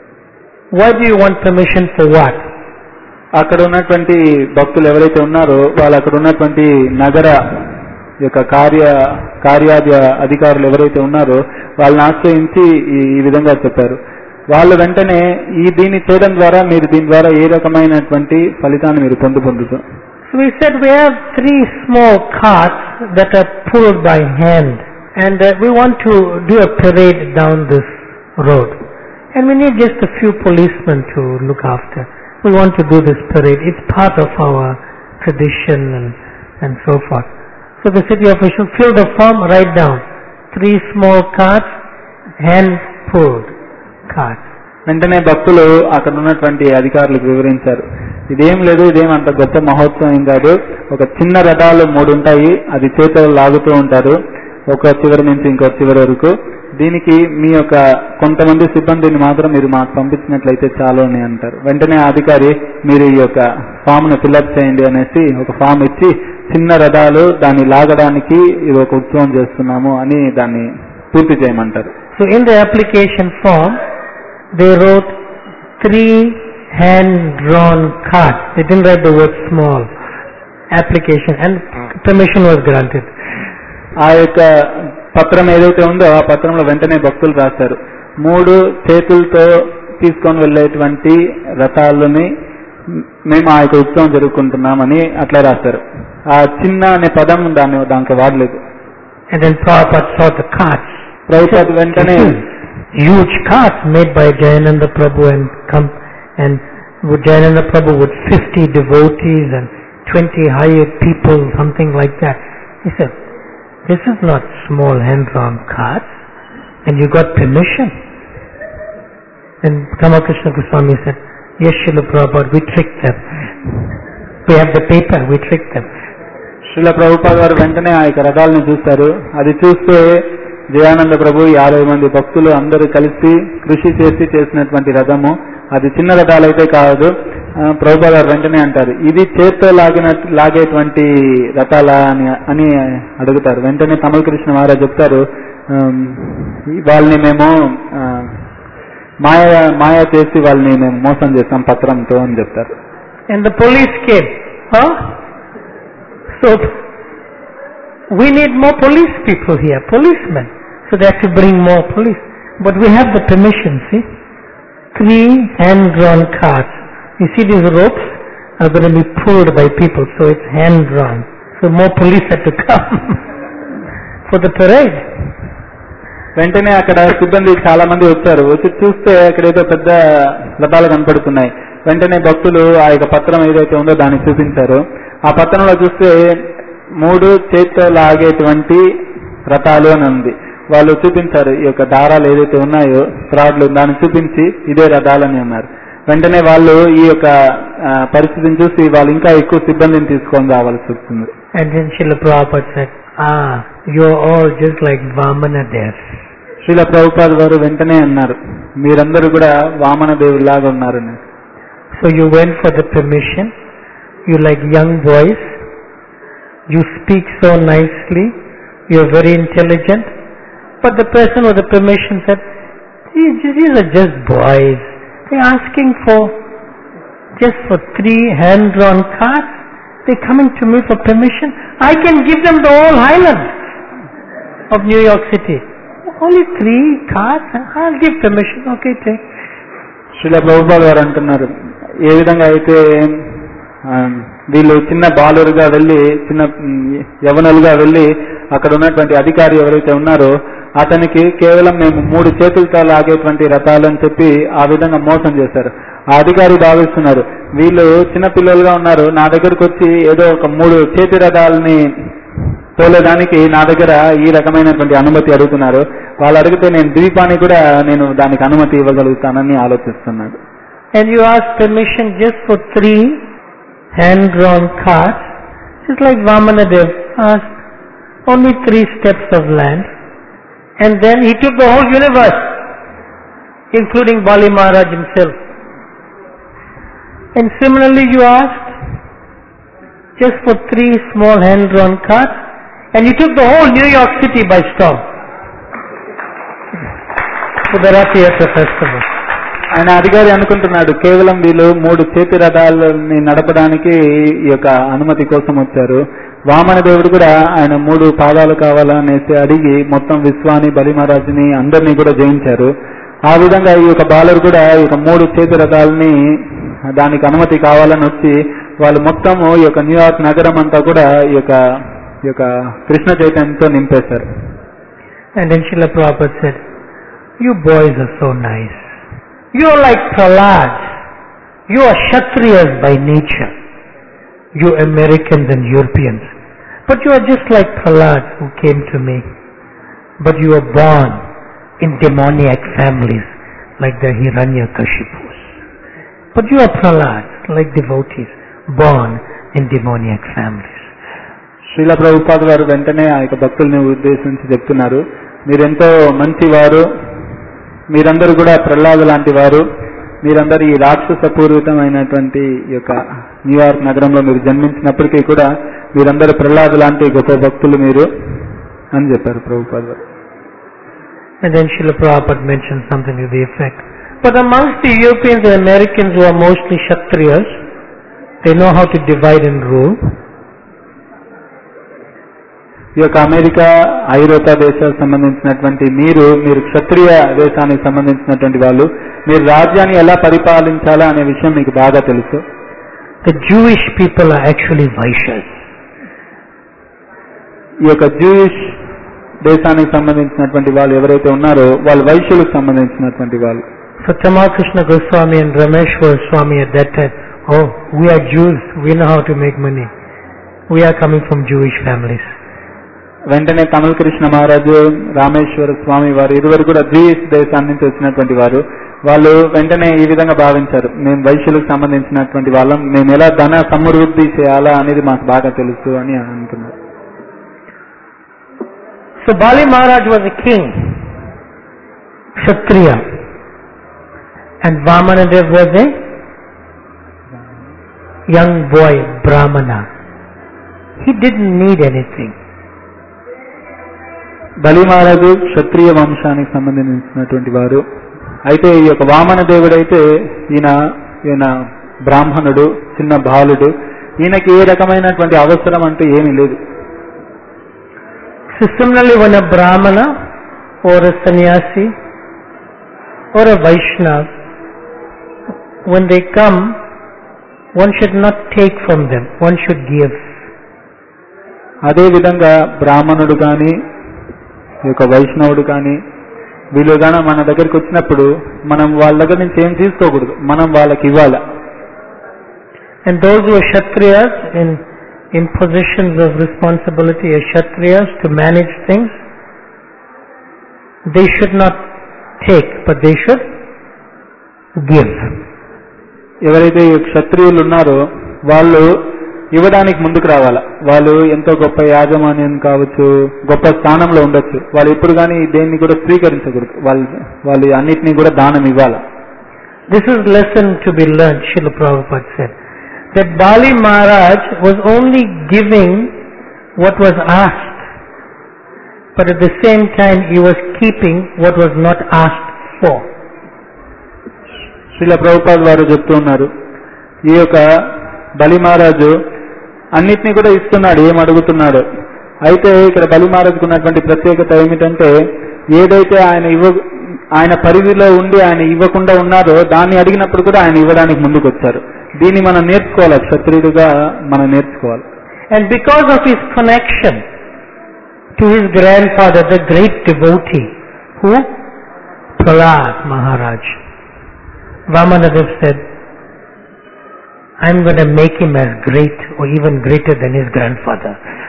Why do you want permission for what? అక్కడ ఉన్నటువంటి భక్తులు ఎవరైతే ఉన్నారో వాళ్ళు అక్కడ ఉన్నటువంటి నగర యొక్క కార్య కార్యాది అధికారులు ఎవరైతే ఉన్నారో వాళ్ళని ఆశ్రయించి ఈ విధంగా చెప్పారు. వాళ్ళు వెంటనే ఈ దీన్ని చేయడం ద్వారా మీరు దీని ద్వారా ఏ రకమైనటువంటి ఫలితాన్ని మీరు పొందుపొందుతారు. So we said we have three small carts that are pulled by hand, and uh, we want to do a parade down this road, and we need just a few policemen to look after. We want to do this parade. It's part of our tradition and and so forth. So the city official filled the form, write down three small carts, hand pulled carts. వెంటనే భక్తులు అక్కడ ఉన్నటువంటి అధికారులకు వివరించారు, ఇదేం లేదు, ఇదేం అంత గొప్ప మహోత్సవం ఏం కాదు, ఒక చిన్న రథాలు మూడు ఉంటాయి, అది చేతులు లాగుతూ ఉంటారు ఒక చివరి నుంచి ఇంకో చివరి వరకు, దీనికి మీ యొక్క కొంతమంది సిబ్బందిని మాత్రం మీరు మాకు పంపించినట్లయితే చాలు అని అంటారు. వెంటనే ఆ అధికారి మీరు ఈ యొక్క ఫామ్ ను ఫిల్అప్ చేయండి అనేసి ఒక ఫామ్ ఇచ్చి చిన్న రథాలు దాన్ని లాగడానికి ఇది ఒక ఉత్సవం చేస్తున్నాము అని దాన్ని పూర్తి చేయమంటారు. So in the application form they wrote three hand drawn cards. They didn't write the word small. Application, and permission was granted. ఆ యొక్క పత్రం ఏదైతే ఉందో ఆ పత్రంలో వెంటనే భక్తులు రాశారు, మూడు చేతులతో తీసుకొని వెళ్ళేటువంటి రథాలని మేము ఆ యొక్క ఉత్సవం జరుపుకుంటున్నామని అట్లా రాశారు. ఆ చిన్న అనే పదం దాన్ని దాంట్లో వాడలేదు. And then Prabhupada saw the carts. Prabhupada వెంటనే huge carts made by Jayananda Prabhu and come and Jayananda Prabhu with fifty devotees and twenty hired people, something like that. He said, this is not small hand-drawn carts, and you got permission. And Ramakrishna Goswami said, yes, Srila Prabhupada, we tricked them. We have the paper, we tricked them. Srila Prabhupada గారు వెంటనే ఆ యొక్క రథాలను చూస్తారు. అది చూస్తే జయానంద ప్రభు యాభై మంది భక్తులు అందరూ కలిసి కృషి చేసి చేసినటువంటి రథము, అది చిన్న రథాలు అయితే కాదు. ప్రభుపాద గారు వెంటనే అంటారు, ఇది చేత్తో లాగిన లాగేటువంటి రథాల అని అని అడుగుతారు. వెంటనే తమిళ కృష్ణ మహారాజ్ చెప్తారు, వాళ్ళని మేము మాయా మాయా చేసి వాళ్ళని మేము మోసం చేస్తాం పత్రంతో అని చెప్తారు. And the police came. Huh? So we need more police people here, policemen. So they have to bring more police. But we have the permission, see? Three hand-drawn carts. You see these ropes are going to be pulled by people, so it's hand-drawn. So more police have to come for the parade. వెంటనే అక్కడ సిబ్బంది చాలా మంది వచ్చారు. వచ్చి చూస్తే అక్కడ ఏదో పెద్ద రథాలు కనపడుతున్నాయి. వెంటనే భక్తులు ఆ యొక్క పత్రం ఏదైతే ఉందో దాన్ని చూపించారు. ఆ పత్రంలో చూస్తే మూడు చేత్తో లాగేటువంటి రథాలు అని ఉంది. వాళ్ళు చూపించారు ఈ యొక్క దారాలు ఏదైతే ఉన్నాయో త్రాడ్లు దాన్ని చూపించి ఇదే రథాలని అన్నారు. వెంటనే వాళ్ళు ఈ యొక్క పరిస్థితిని చూసి వాళ్ళు ఇంకా ఎక్కువ సిబ్బందిని తీసుకొని రావాల్సి వస్తుంది. And then Srila Prabhupada said, ah, you're all just like Vamanadev. Srila Prabhupada వారు వెంటనే అన్నారు, మీరందరూ కూడా వామన దేవుడిలాగా ఉన్నారని. So you went for the permission, you like young boys, you speak so nicely, you're very intelligent, but the person with the permission said, these are just boys, they're asking for just for three hand-drawn cards, they're coming to me for permission, I can give them the whole island of New York City. Only three cards, I'll give permission, okay, take. Srila Prabhupada గారు అంటున్నారు, ఏ విధంగా అయితే వీళ్ళు చిన్న బాలురుగా వెళ్ళి చిన్న యవనులుగా వెళ్ళి అక్కడ ఉన్నటువంటి అధికారి ఎవరైతే ఉన్నారో అతనికి కేవలం మేము మూడు చేతులతో లాగేటువంటి రథాలని చెప్పి ఆ విధంగా మోసం చేశారు. ఆ అధికారి భావిస్తున్నారు వీళ్ళు చిన్న పిల్లలుగా ఉన్నారు, నా దగ్గరకు వచ్చి ఏదో ఒక మూడు చేతి రథాలని తోలేదానికి నా దగ్గర ఈ రకమైనటువంటి అనుమతి అడుగుతున్నారు. వాళ్ళు అడిగితే నేను ద్వీపానికి కూడా నేను దానికి అనుమతి ఇవ్వగలుగుతానని ఆలోచిస్తున్నాడు. And you ask permission just for three hand-drawn cards, just like Vamanadev asked only three steps of land, and then he took the whole universe, including Bali Maharaj himself. And similarly you asked just for three small hand-drawn cards, and you took the whole New York City by storm for the Rath Yatra festival. ఆయన అధికారి అనుకుంటున్నాడు కేవలం వీళ్ళు మూడు చేతి రథాలని నడపడానికి ఈ యొక్క అనుమతి కోసం వచ్చారు. వామన దేవుడు కూడా ఆయన మూడు పాదాలు కావాలనేసి అడిగి మొత్తం విశ్వాని బలి మహారాజుని అందరినీ కూడా జయించారు. ఆ విధంగా ఈ యొక్క బాలురు కూడా ఈ యొక్క మూడు చేతి రథాలని దానికి అనుమతి కావాలని వచ్చి వాళ్ళు మొత్తము ఈ యొక్క న్యూయార్క్ నగరం అంతా కూడా ఈ యొక్క ఈ యొక్క కృష్ణ చైతన్యంతో నింపేశారు. And then Srila Prabhupada said, you boys are so nice. You are like Prahlad. You are Kshatriyas by nature. You Americans and Europeans. But you are just like Prahlad who came to me. But you are born in demoniac families like the Hiranyakashipus. But you are Prahlad, like devotees, born in demoniac families. Srila Prabhupada వారు వెంటనే ఆ యొక్క భక్తుల్ని ఉద్దేశించి చెప్తున్నారు, మీరెంతో మంచివారు, మీరందరూ కూడా ప్రహ్లాదు లాంటి వారు, మీరందరూ ఈ రాక్షస పూర్వితమైనటువంటి ఈ యొక్క న్యూయార్క్ నగరంలో మీరు జన్మించినప్పటికీ కూడా మీరందరూ ప్రహ్లాదు లాంటి గొప్ప భక్తులు మీరు అని చెప్పారు ప్రభుపాద వారు. And then Srila Prabhupada mentioned something to the effect, but amongst the Europeans and Americans who are mostly Kshatriyas, they know how to divide and rule. ఈ యొక్క అమెరికా ఐరోపా దేశాలకు సంబంధించినటువంటి మీరు మీరు క్షత్రియ దేశానికి సంబంధించినటువంటి వాళ్ళు, మీరు రాజ్యాన్ని ఎలా పరిపాలించాలా అనే విషయం మీకు బాగా తెలుసు. The Jewish people are actually Vaishyas. ఈ యొక్క జూయిష్ దేశానికి సంబంధించినటువంటి వాళ్ళు ఎవరైతే ఉన్నారో వాళ్ళు వైశ్యులకు సంబంధించినటువంటి వాళ్ళు. So Tamal Goswami and Rameshwar Swami at that time, oh, we are Jews, we know how to make money. We are coming from Jewish families. వెంటనే తమిళ కృష్ణ మహారాజు, రామేశ్వర స్వామి వారు ఇరువురు కూడా జూయిష్ దేశాన్ని నుంచి వచ్చినటువంటి వారు. వాళ్ళు వెంటనే ఈ విధంగా భావించారు, మేము వైశ్యులకు సంబంధించినటువంటి వాళ్ళం, మేము ఎలా ధన సమృద్ధి చేయాలా అనేది మాకు బాగా తెలుసు అని అనుకున్నారు. So Bali Maharaj was a king, Kshatriya, and Vamanadev was a young boy, Brahmana. He didn't need anything. బలి మహారాజు క్షత్రియ వంశానికి సంబంధించినటువంటి వారు. అయితే ఈ యొక్క వామన దేవుడైతే ఈయన ఈయన బ్రాహ్మణుడు, చిన్న బాలుడు, ఈయనకి ఏ రకమైనటువంటి అవసరం అంటూ ఏమీ లేదు. So similarly, when a Brahmana or a sannyasi or a Vaishnava, when they come, one should not take from them, one should give. అదే విధంగా బ్రాహ్మణుడు కానీ ఈ యొక్క వైష్ణవుడు కానీ వీళ్ళు కానీ మన దగ్గరికి వచ్చినప్పుడు మనం వాళ్ళ దగ్గర నుంచి ఏం తీసుకోకూడదు, మనం వాళ్ళకి ఇవ్వాలి. And those who are Kshatriyas in in positions of responsibility as Kshatriyas to manage things, they should not take, but they should give. ఎవరైతే ఈ క్షత్రియులు ఉన్నారో వాళ్ళు ఇవ్వడానికి ముందుకు రావాలా. వాళ్ళు ఎంతో గొప్ప యాజమాన్యం కావచ్చు, గొప్ప స్థానంలో ఉండొచ్చు, వాళ్ళు ఇప్పుడు కానీ దేన్ని కూడా స్వీకరించకూడదు. వాళ్ళు వాళ్ళు అన్నిటినీ కూడా దానం ఇవ్వాలి. This is lesson to be learned, Srila Prabhupada said, that Bali Maharaj was only giving what was asked, but at the same time he was keeping what was not asked for. Srila Prabhupada వారు చెప్తూ ఉన్నారు, ఈ యొక్క బలి మహారాజు అన్నిటినీ కూడా ఇస్తున్నాడు ఏం అడుగుతున్నాడు. అయితే ఇక్కడ బలి మహారాజుకు ఉన్నటువంటి ప్రత్యేకత ఏమిటంటే, ఏదైతే ఆయన ఇవ్వ ఆయన పరిధిలో ఉండి ఆయన ఇవ్వకుండా ఉన్నారో దాన్ని అడిగినప్పుడు కూడా ఆయన ఇవ్వడానికి ముందుకు వచ్చారు. దీన్ని మనం నేర్చుకోవాలి, క్షత్రియుడిగా మనం నేర్చుకోవాలి. And because of his connection to his grandfather, the great devotee, who? Prahlad Maharaj. Vamanadeva said, I'm going to make him as great or even greater than his grandfather.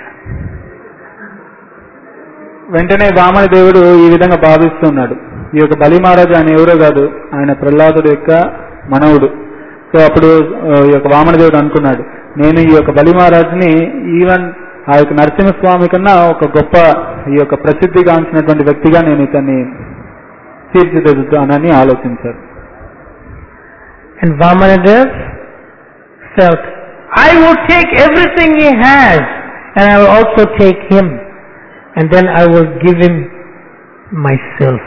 వెంటనే వామన దేవుడు ఈ విధంగా భావిస్తున్నాడు, ఈ యొక్క బలి మహారాజు ఆయన ఎవరో కాదు, ఆయన ప్రహ్లాదుడు యొక్క మనవుడు. సో అప్పుడు ఈ యొక్క వామన దేవుడు అనుకున్నాడు, నేను ఈ యొక్క బలి మహారాజుని ఈవెన్ ఆ యొక్క నరసింహస్వామి కన్నా ఒక గొప్ప ఈ యొక్క ప్రసిద్ధిగాంచినటువంటి వ్యక్తిగా నేను ఇతన్ని తీర్చిదిద్దుతానని ఆలోచించారు. And Vamanadeva felt, I will take everything he has and I will also take him and then I will give him myself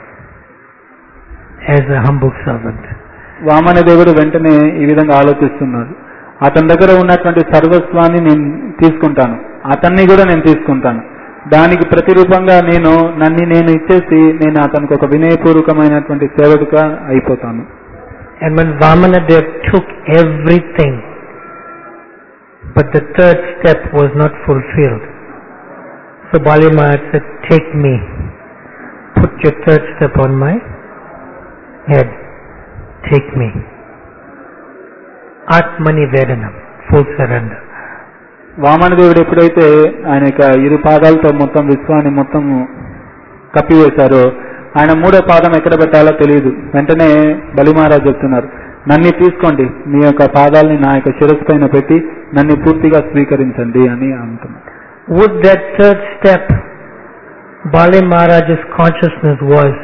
as a humble servant. Vamana దేవుడు వెంటనే ఈ విధంగా ఆలోచిస్తున్నాడు, అతని దగ్గర ఉన్నటువంటి సర్వస్వాన్ని నేను తీసుకుంటాను, అతన్ని కూడా నేను తీసుకుంటాను, దానికి ప్రతిరూపంగా నేను నన్ను నేను ఇచ్చేసి నేను అతనికి ఒక వినయపూర్వకమైనటువంటి సేవకుగా అయిపోతాను. And when Vamanadeva took everything, but the third step was not fulfilled, so Bali Maharaj said, take me, put your third step on my head, take me. Atmani Vedanam, full surrender. Vamana దేవుడు ఎప్పుడైతే ఆయన యొక్క ఇరు పాదాలతో మొత్తం విశ్వాన్ని మొత్తం కప్పివేశారో ఆయన మూడో పాదం ఎక్కడ పెట్టాలో తెలియదు. వెంటనే బలి మహారాజ్ చెప్తున్నారు, నన్ను తీసుకోండి, మీ యొక్క పాదాలని నా యొక్క శిరస్సు పైన పెట్టి నన్ను పూర్తిగా స్వీకరించండి అని అంటున్నారు. Would that third step, Bali Maharaj's consciousness was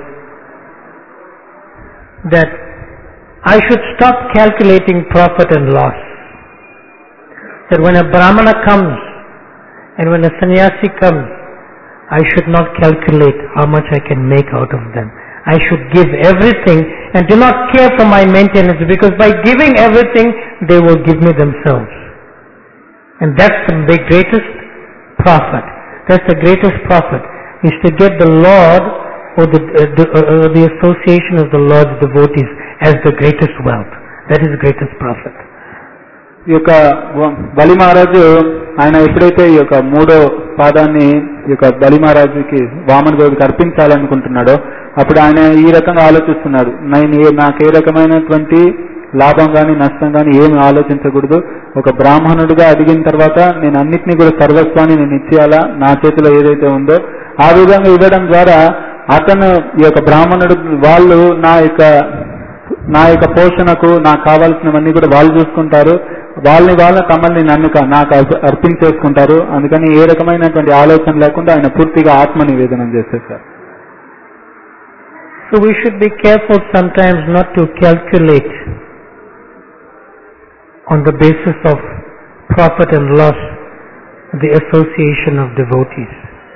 that I should stop calculating profit and loss. That when a Brahmana comes and when a sannyasi comes, I should not calculate how much I can make out of them. I should give everything and do not care for my maintenance, because by giving everything, they will give me themselves. And that's the greatest profit. That's the greatest profit, is to get the Lord or the, uh, the, uh, the association of the Lord's devotees as the greatest wealth. That is the greatest profit. ఈ యొక్క బలి మహారాజు ఆయన ఎప్పుడైతే ఈ యొక్క మూడో పాదాన్ని ఈ యొక్క బలి మహారాజుకి వామన దేవుడికి అర్పించాలనుకుంటున్నాడో అప్పుడు ఆయన ఈ రకంగా ఆలోచిస్తున్నాడు, నేను నాకు ఏ రకమైనటువంటి లాభం కానీ నష్టం కానీ ఏమి ఆలోచించకూడదు, ఒక బ్రాహ్మణుడిగా అడిగిన తర్వాత నేను అన్నిటినీ కూడా సర్వస్వాన్ని నేను ఇచ్చేయాలా, నా చేతిలో ఏదైతే ఉందో ఆ విధంగా ఇవ్వడం ద్వారా అతను ఈ యొక్క బ్రాహ్మణుడు వాళ్ళు నా యొక్క నా యొక్క పోషణకు నాకు కావాల్సినవన్నీ కూడా వాళ్ళు చూసుకుంటారు, వాళ్ళని వాళ్ళ తమల్ని నన్ను నాకు అర్పించేసుకుంటారు. అందుకని ఏ రకమైనటువంటి ఆలోచన లేకుండా ఆయన పూర్తిగా ఆత్మ నివేదనం చేసేసారు. So we should be careful sometimes not to calculate on the basis of profit and loss the association of devotees.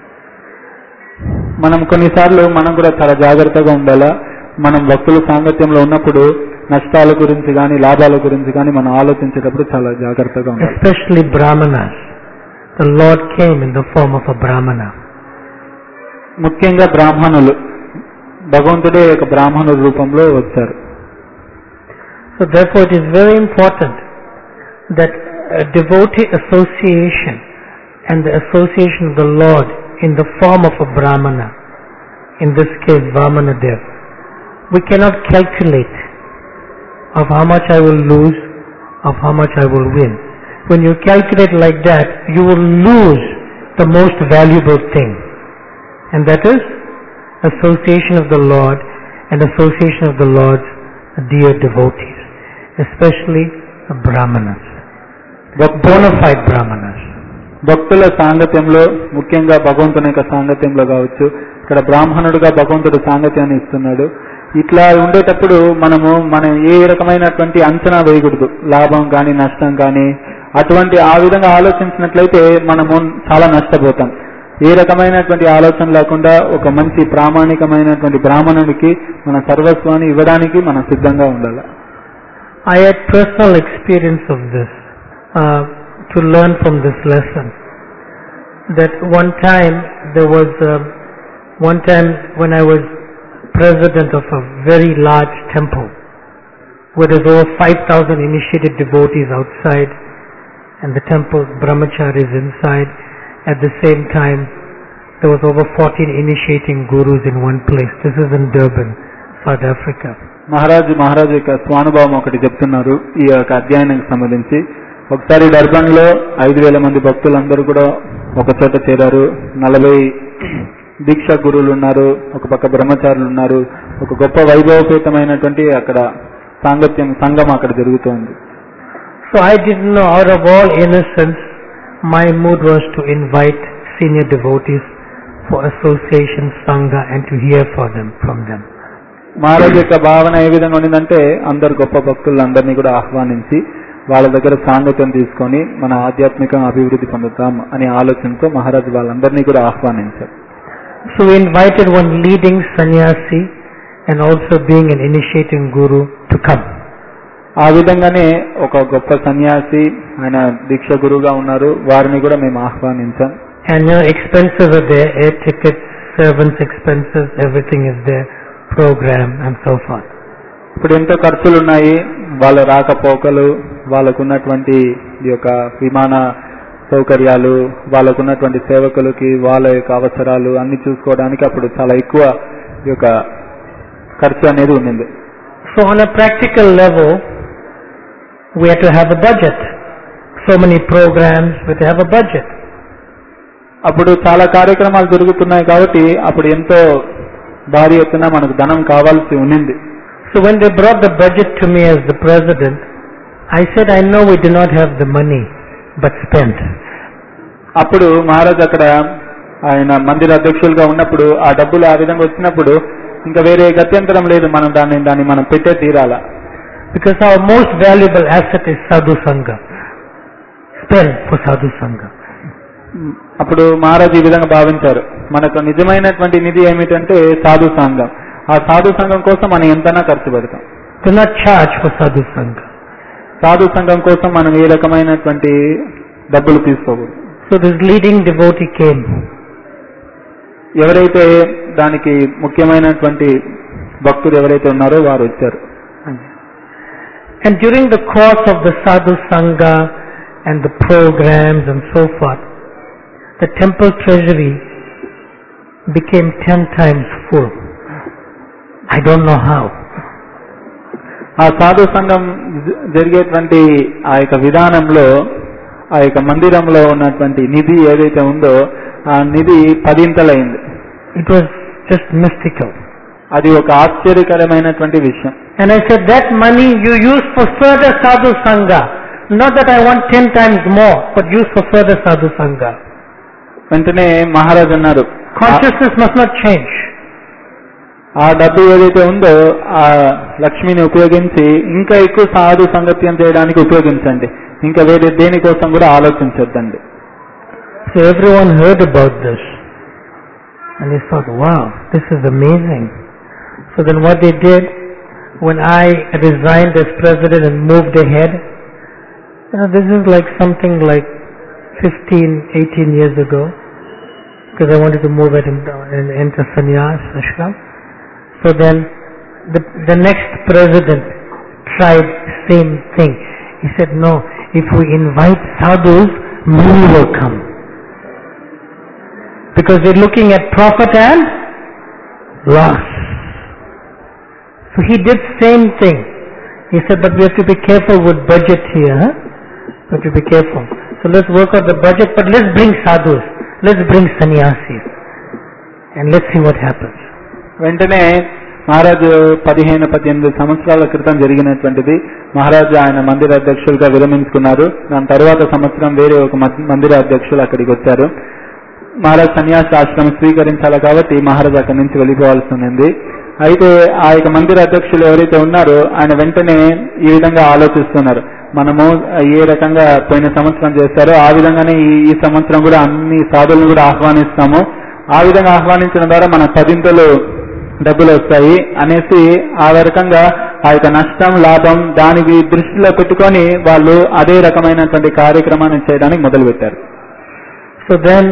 మనం కొన్నిసార్లు మనం కూడా చాలా జాగ్రత్తగా ఉండాలా. మనం భక్తుల సాంగత్యంలో ఉన్నప్పుడు నష్టాల గురించి కానీ లాభాల గురించి కానీ మనం ఆలోచించేటప్పుడు చాలా జాగ్రత్తగా ఉండాలి. Especially Brahmanas. The Lord came in the form of a Brahmana. ముఖ్యంగా బ్రాహ్మణులు భగవంతుడే యొక్క బ్రాహ్మణుల రూపంలో వచ్చారు. So therefore it is very important that a devotee association and the association of the Lord in the form of a Brahmana, in this case Vamanadeva, we cannot calculate of how much I will lose, of how much I will win. When you calculate like that, you will lose the most valuable thing, and that is association of the Lord and association of the Lord's dear devotees, especially Brahmanas, bona fide Brahmanas. భక్తుల సాంగత్యంలో, ముఖ్యంగా భగవంతుని యొక్క సాంగత్యంలో కావచ్చు, ఇక్కడ బ్రాహ్మణుడుగా భగవంతుడు సాంగత్యాన్ని ఇస్తున్నాడు. ఇట్లా ఉండేటప్పుడు మనము మనం ఏ రకమైనటువంటి అంచనా వేయకూడదు, లాభం కానీ నష్టం కానీ. అటువంటి ఆ విధంగా ఆలోచించినట్లయితే మనము చాలా నష్టపోతాం. ఏ రకమైనటువంటి ఆలోచన లేకుండా ఒక మంచి ప్రామాణికమైనటువంటి బ్రాహ్మణుడికి మన సర్వస్వాన్ని ఇవ్వడానికి మనం సిద్ధంగా ఉండాలి. I had personal experience of this, uh, to learn from this lesson. That one time there was uh, one time when I was president of a very large temple, where there's over five thousand initiated devotees outside, and the temple brahmacharis inside. At the same time, there was over fourteen initiating gurus in one place. This is in Durban, South Africa. మహారాజు మహారాజు యొక్క స్వానుభవం ఒకటి చెప్తున్నారు ఈ యొక్క అధ్యయనానికి సంబంధించి. ఒకసారి డర్బన్ లో ఐదు వేల మంది భక్తులందరూ కూడా ఒక చోట చేరారు. నలభై దీక్షా గురువులు ఉన్నారు, ఒక పక్క బ్రహ్మచారులు ఉన్నారు. ఒక గొప్ప వైభవపేతమైనటువంటి అక్కడ సాంగత్యం సంఘం అక్కడ జరుగుతోంది. So I didn't know, out of all innocence, my mood was to invite senior devotees for association, sangha, and to hear for them from them. మహారాజు యొక్క భావన ఏ విధంగా ఉండిందంటే, అందరు గొప్ప భక్తులందరినీ కూడా ఆహ్వానించి వాళ్ళ దగ్గర సాంగత్యం తీసుకొని మన ఆధ్యాత్మిక అభివృద్ధి పొందుతాం అనే ఆలోచనతో మహారాజు వాళ్ళందరినీ కూడా ఆహ్వానించారు. So we invited one leading sannyasi and also being an initiating guru to come. ఆ విధంగానే ఒక గొప్ప సన్యాసి, ఆయన దీక్ష గురువుగా ఉన్నారు, వారిని కూడా మేము ఆహ్వానించాం. And your expenses are there, air tickets, servants expenses, everything is there, program and so forth. ఇప్పుడు ఎంతో ఖర్చులు ఉన్నాయి, వాళ్ళ రాకపోకలు, వాళ్ళకున్నటువంటి ఈ యొక్క విమాన సౌకర్యాలు, వాళ్ళకున్నటువంటి సేవకులకి వాళ్ళ యొక్క అవసరాలు అన్ని చూసుకోవడానికి అప్పుడు చాలా ఎక్కువ ఈ యొక్క ఖర్చు అనేది ఉంది. So on a practical level, we have to have a budget. So many programs, we have to have a budget. అప్పుడు చాలా కార్యక్రమాలు జరుగుతున్నాయి కాబట్టి అప్పుడు ఎంతో భారీ ఎత్తున మనకు ధనం కావాల్సి ఉన్నింది. So when they brought the budget to me as the president, I said, I know we do not have the money, but spend. అప్పుడు మహారాజ్ అక్కడ ఆయన మందిర అధ్యక్షులుగా ఉన్నప్పుడు ఆ డబ్బులు ఆ విధంగా వచ్చినప్పుడు ఇంకా వేరే గత్యంతరం లేదు, మనం దాన్ని దాన్ని మనం పెట్టే తీరాల. Because our most valuable asset is sadhu sangha. Spend for sadhu sangha. అప్పుడు మహారాజ్ ఈ విధంగా భావించారు, మనకు నిజమైనటువంటి నిధి ఏమిటంటే సాధు సంఘం. ఆ సాధు సంఘం కోసం మనం ఎంతైనా ఖర్చు పెడతాం. Do not charge for sadhu sangha. సాధు సంఘం కోసం మనం ఏ రకమైనటువంటి డబ్బులు తీసుకోకూడదు. So this leading devotee came. ఎవరైతే దానికి ముఖ్యమైనటువంటి భక్తులు ఎవరైతే ఉన్నారో వారు వచ్చారు. And during the course of the sadhu sangha and the programs and so forth, the temple treasury became ten times full. I don't know how. ఆ సాధు సంఘం జరిగేటువంటి ఆ యొక్క విధానంలో ఆ యొక్క మందిరంలో ఉన్నటువంటి నిధి ఏదైతే ఉందో ఆ నిధి పదింతలైంది. It was just mystical. అది ఒక ఆశ్చర్యకరమైనటువంటి విషయం. And I said, that money you use for further sadhu sangha. Not that I want ten times more, but use for further sadhu sangha. వెంటనే మహారాజ్ అన్నారు, consciousness must not change. ఆ డబ్బు ఏదైతే ఉందో ఆ లక్ష్మిని ఉపయోగించి ఇంకా ఎక్కువ సాధు సంగత్యం చేయడానికి ఉపయోగించండి, ఇంకా వేరే దేనికోసం కూడా ఆలోచించొద్దండి. So everyone heard about this and they thought, wow, this is amazing. So then what they did, when I resigned as president and moved ahead, you know, this is like something like fifteen, eighteen years ago, because I wanted to move it and enter sannyas ashram. So then the, the next president tried the same thing. He said, no, if we invite sadhus, many will come. Because they're looking at profit and loss. So he did same thing. He said, but we have to be careful with budget here. Huh? We have to be careful. So let's work out the budget, but let's bring sadhus. Let's bring sannyasis. And let's see what happens. వెంటనే మహారాజు పదిహేను పద్దెనిమిది సంవత్సరాల క్రితం జరిగినటువంటిది. మహారాజు ఆయన మందిర అధ్యక్షులుగా విరమించుకున్నారు. దాని తర్వాత సంవత్సరం వేరే ఒక మందిర అధ్యక్షులు అక్కడికి వచ్చారు. మహారాజ్ సన్యాస ఆశ్రమం స్వీకరించాలి కాబట్టి మహారాజు అక్కడి నుంచి వెళ్ళిపోవాల్సి ఉంది. అయితే ఆ యొక్క మందిర అధ్యక్షులు ఎవరైతే ఉన్నారో ఆయన వెంటనే ఈ విధంగా ఆలోచిస్తున్నారు, మనము ఏ రకంగా పోయిన సంవత్సరం చేస్తారో ఆ విధంగానే ఈ సంవత్సరం కూడా అన్ని సాధువులను కూడా ఆహ్వానిస్తాము, ఆ విధంగా ఆహ్వానించడం ద్వారా మన పదింతలు డబ్బులు వస్తాయి అనేసి ఆ రకంగా ఆ యొక్క నష్టం లాభం దానికి దృష్టిలో పెట్టుకొని వాళ్ళు అదే రకమైనటువంటి కార్యక్రమాన్ని చేయడానికి మొదలుపెట్టారు. So then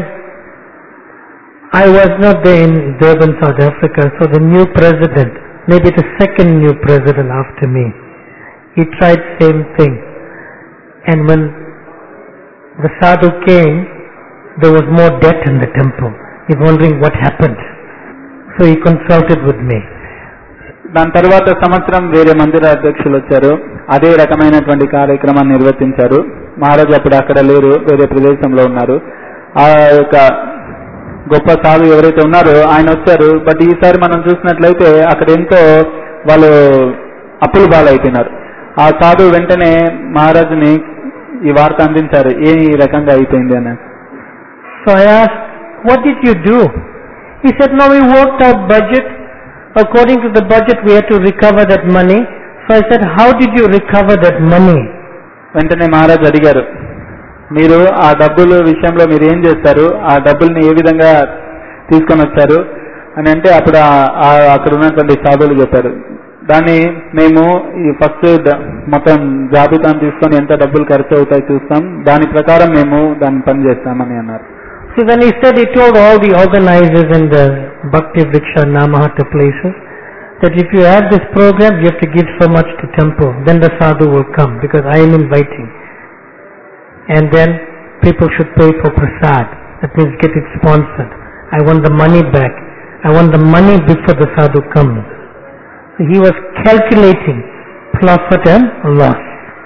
I was not there in Durban, South Africa, so the new president, maybe the second new president after me, he tried same thing. And when the sadhu came, there was more debt in the temple. He was wondering what happened. So he consulted with me. దాని తర్వాత సంవత్సరం వేరే మందిర అధ్యక్షులు వచ్చారు, అదే రకమైనటువంటి కార్యక్రమాన్ని నిర్వర్తించారు. మహారాజు అప్పుడు అక్కడ లేరు, వేరే ప్రదేశంలో ఉన్నారు. ఆ యొక్క గొప్ప సాధు ఎవరైతే ఉన్నారో ఆయన వచ్చారు. బట్ ఈసారి మనం చూసినట్లయితే అక్కడ ఎంతో వాళ్ళు అప్పులు బాలైపోయినారు. ఆ సాధు వెంటనే మహారాజుని ఈ వార్త అందించారు, ఏ ఈ రకంగా అయిపోయింది అని. So I asked, what did you do? He said, no, we worked out budget. According to the budget we had to recover that money. So I said, how did you recover that money? వెంటనే మహారాజు అడిగారు, మీరు ఆ డబ్బుల విషయంలో మీరు ఏం చేస్తారు, ఆ డబ్బుల్ని ఏ విధంగా తీసుకొని వచ్చారు అని అంటే అప్పుడు అక్కడ ఉన్నటువంటి సాధువులు చెప్పారు, దాన్ని మేము ఈ ఫస్ట్ మొత్తం జాబితాను తీసుకొని ఎంత డబ్బులు ఖర్చు అవుతాయి చూస్తాం, దాని ప్రకారం మేము దాన్ని పని చేస్తామని అన్నారు. See, when he said, he told all the organizers in the Bhakti Vriksha Namahata places that if you have this program, you have to give so much to temple, then the sadhu will come because I am inviting. And then people should pay for prasad. That means get it sponsored. I want the money back. I want the money before the sadhu comes. So he was calculating profit and loss.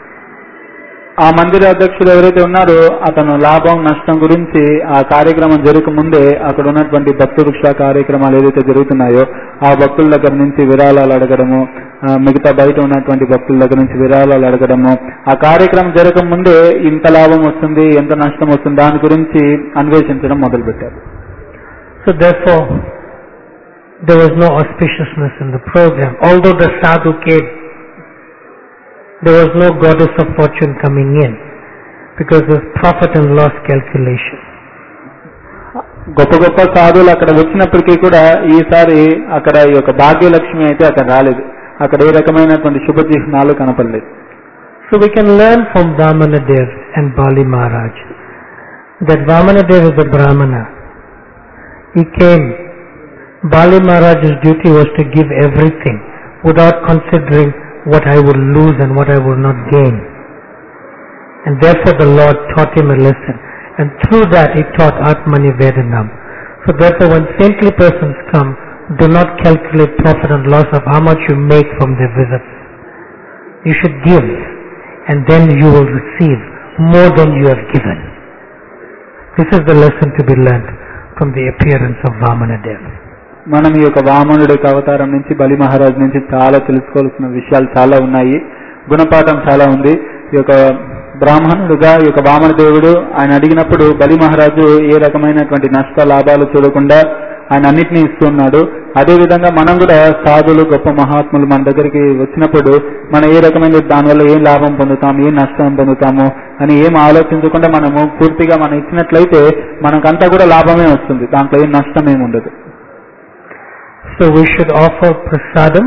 ఆ మందిర అధ్యక్షుడు ఎవరైతే ఉన్నారో అతను లాభం నష్టం గురించి ఆ కార్యక్రమం జరగక ముందే అక్కడ ఉన్నటువంటి భక్తి వృక్ష కార్యక్రమాలు ఏదైతే జరుగుతున్నాయో ఆ భక్తుల దగ్గర నుంచి విరాళాలు అడగడము, మిగతా బయట ఉన్నటువంటి భక్తుల దగ్గర నుంచి విరాళాలు అడగడము, ఆ కార్యక్రమం జరగక ముందే ఇంత లాభం వస్తుంది ఎంత నష్టం వస్తుంది దాని గురించి అన్వేషించడం మొదలుపెట్టారు. So therefore there was no auspiciousness in the program. Although the sadhu came, there was no goddess of fortune coming in because there was profit and loss calculation. గొప్ప గొప్ప సాధువులు అక్కడ వచ్చినప్పటికీ కూడా ఈసారి అక్కడ ఈ యొక్క భాగ్యలక్ష్మి అయితే అక్కడ రాలేదు, అక్కడ ఏ రకమైనటువంటి శుభ చిహ్నాలు కనపడలేదు. So we can learn from Vamanadev and Bali Maharaj that Vamanadev is a Brahmana. He came, Bali Maharaj's duty was to give everything without considering what I will lose and what I will not gain. And therefore the Lord taught him a lesson. And through that he taught Atmani Vedanam. So therefore when saintly persons come, do not calculate profit and loss of how much you make from their visits. You should give and then you will receive more than you have given. This is the lesson to be learned from the appearance of Vamanadev. మనం ఈ యొక్క వామనుడి యొక్క అవతారం నుంచి బలి మహారాజ్ నుంచి చాలా తెలుసుకోవాల్సిన విషయాలు చాలా ఉన్నాయి, గుణపాఠం చాలా ఉంది. ఈ యొక్క బ్రాహ్మణుడుగా ఈ యొక్క వామన దేవుడు ఆయన అడిగినప్పుడు బలి మహారాజు ఏ రకమైనటువంటి నష్ట లాభాలు చూడకుండా ఆయన అన్నిటినీ ఇస్తున్నాడు. అదేవిధంగా మనం కూడా సాధులు గొప్ప మహాత్ములు మన దగ్గరికి వచ్చినప్పుడు మనం ఏ రకమైన దానివల్ల ఏం లాభం పొందుతాము ఏం నష్టం పొందుతాము అని ఏం ఆలోచించకుండా మనము పూర్తిగా మనం ఇచ్చినట్లయితే మనకంతా కూడా లాభమే వస్తుంది, దాంట్లో ఏం నష్టం ఏమి ఉండదు. So we should offer prasadam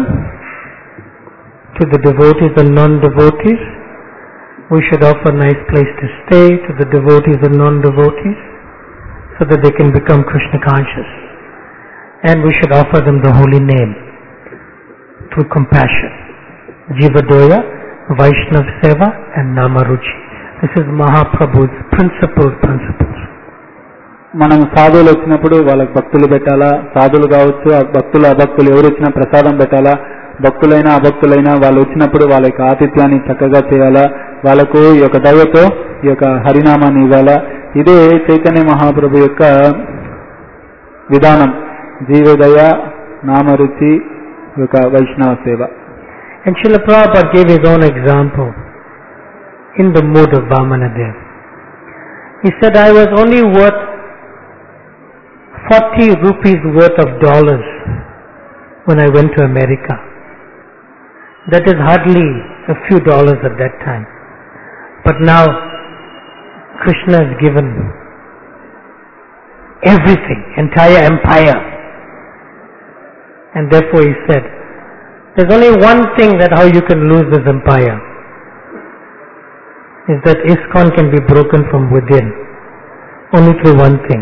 to the devotees and non-devotees. We should offer a nice place to stay to the devotees and non-devotees so that they can become Krishna conscious. And we should offer them the holy name through compassion. Jivadoya, Vaishnav Seva and Namaruchi. This is Mahaprabhu's principal principles. మనం సాధువులు వచ్చినప్పుడు వాళ్ళకి భక్తులు పెట్టాలా, సాధువులు కావచ్చు భక్తులు అభక్తులు ఎవరు వచ్చినా ప్రసాదం పెట్టాలా, భక్తులైనా అభక్తులైనా వాళ్ళు వచ్చినప్పుడు వాళ్ళ యొక్క ఆతిథ్యాన్ని చక్కగా చేయాలా, వాళ్ళకు ఈ యొక్క దయతో ఈ యొక్క హరినామాన్ని ఇవ్వాలా. ఇదే చైతన్య మహాప్రభు యొక్క విధానం. జీవదయ నామరుచి యొక్క వైష్ణవ సేవ. And Srila Prabhupada gave his own example in the mood of Vamanadev. He said, I was only worth forty rupees worth of dollars when I went to America. That is hardly a few dollars at that time. But now Krishna has given everything, entire empire. And therefore he said, there's only one thing that how you can lose this empire, is that ISKCON can be broken from within. Only through one thing.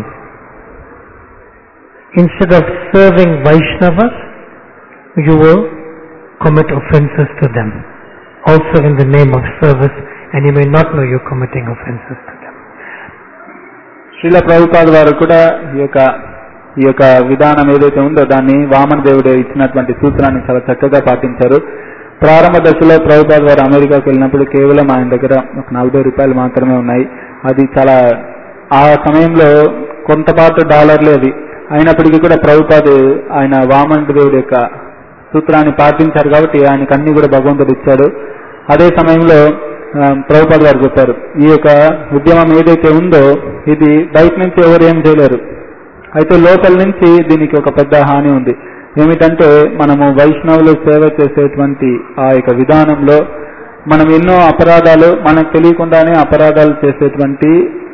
Instead of serving Vaishnavas, you will commit offenses to them. Also in the name of service, and you may not know you're committing offenses to them. Srila Prabhupada వారు కూడా ఈ యొక్క ఈ యొక్క విధానం ఏదైతే ఉందో దాన్ని వామన దేవుడు ఇచ్చినటువంటి సూత్రాన్ని చాలా చక్కగా పాటించారు. ప్రారంభ దశలో ప్రభుపాద వారు అమెరికాకు వెళ్ళినప్పుడు కేవలం ఆయన దగ్గర ఒక నలభై రూపాయలు మాత్రమే ఉన్నాయి. అది చాలా ఆ సమయంలో కొంతపాటు డాలర్లే అది. అయినప్పటికీ కూడా ప్రభుపాద ఆయన వామన దేవుడి యొక్క సూత్రాన్ని పాటించారు కాబట్టి ఆయనకు అన్ని కూడా భగవంతుడు ఇచ్చాడు. అదే సమయంలో ప్రభుపాద గారు చెప్పారు, ఈ యొక్క ఉద్యమం ఏదైతే ఉందో ఇది బయట నుంచి ఎవరు ఏం చేయలేరు, అయితే లోపల నుంచి దీనికి ఒక పెద్ద హాని ఉంది. ఏమిటంటే మనము వైష్ణవులు సేవ చేసేటువంటి ఆ యొక్క విధానంలో మనం ఎన్నో అపరాధాలు మనకు తెలియకుండానే అపరాధాలు చేసేటువంటి.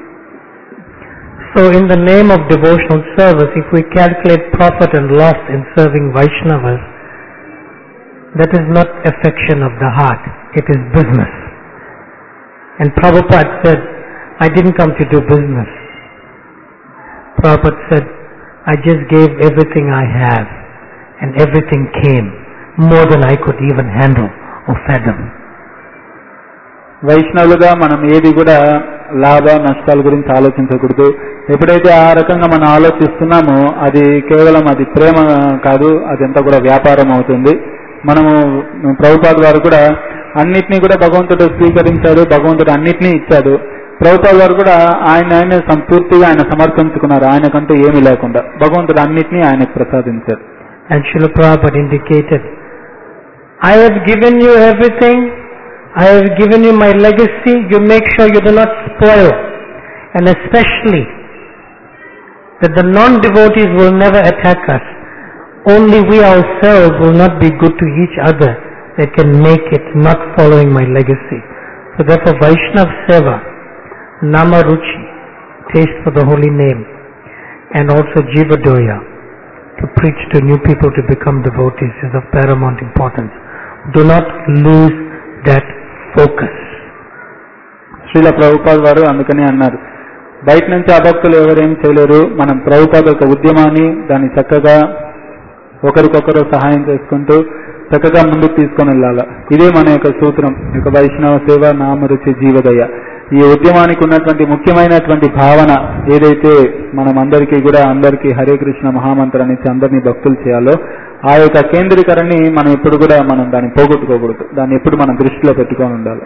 So in the name of devotional service, if we calculate profit and loss in serving Vaishnavas, that is not affection of the heart, it is business. And Prabhupada said, I didn't come to do business. Prabhupada said, I just gave everything I have, and everything came, more than I could even handle or fathom. వైష్ణవులుగా మనం ఏది కూడా లాభ నష్టాల గురించి ఆలోచించకూడదు. ఎప్పుడైతే ఆ రకంగా మనం ఆలోచిస్తున్నామో అది కేవలం అది ప్రేమ కాదు, అదంతా కూడా వ్యాపారం అవుతుంది. మనము ప్రభుపాద వారు కూడా అన్నిటినీ కూడా భగవంతుడు స్వీకరించాడు, భగవంతుడు అన్నిటినీ ఇచ్చాడు. ప్రభుపాద వారు కూడా ఆయన ఆయన సంపూర్తిగా ఆయన సమర్పించుకున్నారు, ఆయనకంటూ ఏమీ లేకుండా భగవంతుడు అన్నిటినీ ఆయనకు ప్రసాదించారు. And Srila Prabhupada indicated, I have given you everything, I have given you my legacy, you make sure you do not spoil, and especially that the non-devotees will never attack us. Only we ourselves will not be good to each other that can make it not following my legacy. So therefore Vaishnav Seva, Nama Ruchi, taste for the holy name, and also Jivadoya, to preach to new people to become devotees, is of paramount importance. Do not lose that focus. Srila Prabhupada వారు అందుకని అన్నారు, బయట నుంచి అభక్తులు ఎవరేం చేయలేరు, మనం ప్రభుపాద యొక్క ఉద్యమాన్ని దాన్ని చక్కగా ఒకరికొకరు సహాయం చేసుకుంటూ చక్కగా ముందుకు తీసుకొని వెళ్ళాలి. ఇదే మన యొక్క సూత్రం, యొక్క వైష్ణవ సేవ నామరుచి జీవదయ. ఈ ఉద్యమానికి ఉన్నటువంటి ముఖ్యమైనటువంటి భావన ఏదైతే మనం అందరికీ కూడా అందరికీ హరే కృష్ణ మహామంత్రాన్ని ఇచ్చి అందరినీ భక్తులు చేయాలో ఆ యొక్క కేంద్రీకరణని మనం ఎప్పుడు కూడా మనం దాన్ని పోగొట్టుకోకూడదు, దాన్ని ఎప్పుడు మనం దృష్టిలో పెట్టుకొని ఉండాలి.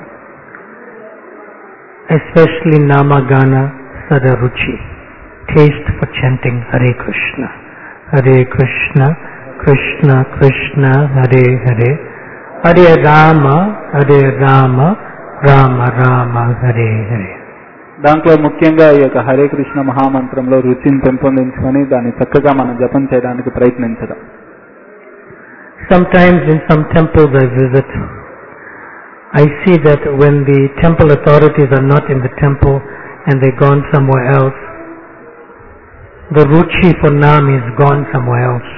Especially Namagana Sadaruchi, taste for chanting Hare Krishna, Hare Krishna, Krishna Krishna, Hare Hare, Hare Rama, Hare Rama, Rama Rama, Hare Hare. దాంట్లో ముఖ్యంగా ఈ యొక్క హరే కృష్ణ మహామంత్రంలో రుచిని పెంపొందించుకొని దాన్ని చక్కగా మనం జపం చేయడానికి ప్రయత్నించడం. Sometimes in some temples I visit, I see that when the temple authorities are not in the temple and they've gone somewhere else, the ruchi for Nam is gone somewhere else.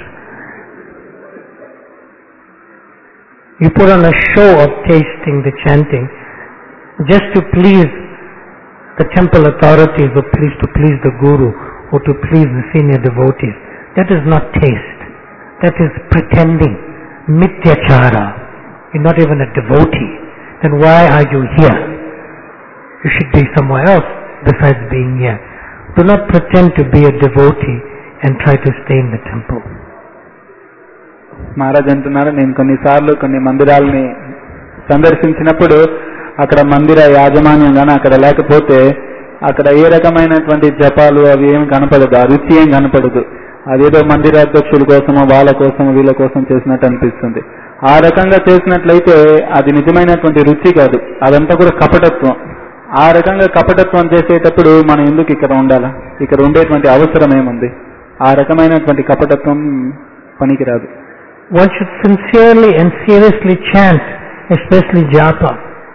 You put on a show of tasting the chanting just to please the temple authorities or please to please the guru or to please the senior devotees. That is not taste. That is pretending. Mityachara. You're not even a devotee. Then why are you here? You should be somewhere else besides being here. Do not pretend to be a devotee and try to stay in the temple. Maharaj అంటున్నారు, నేను కొన్నిసార్లు కొన్ని మందిరాలని సందర్శించినప్పుడు అక్కడ మందిర యాజమాన్యం కానీ అక్కడ లేకపోతే అక్కడ ఏ రకమైనటువంటి జపాలు అవి ఏమి కనపడదు, ఆ రుచి ఏం కనపడదు. అదేదో మందిరాధ్యక్షుల కోసమో వాళ్ళ కోసమో వీళ్ళ కోసం చేసినట్టు అనిపిస్తుంది. ఆ రకంగా చేసినట్లయితే అది నిజమైనటువంటి రుచి కాదు, అదంతా కూడా కపటత్వం. ఆ రకంగా కపటత్వం చేసేటప్పుడు మనం ఎందుకు ఇక్కడ ఉండాలా? ఇక్కడ ఉండేటువంటి అవసరం ఏముంది? ఆ రకమైనటువంటి కపటత్వం పనికిరాదు. One should sincerely and seriously chant, especially japa.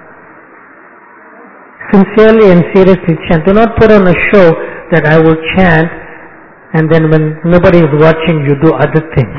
Sincerely and seriously chant. Do not put on a show that I will chant and then when nobody is watching you do other things.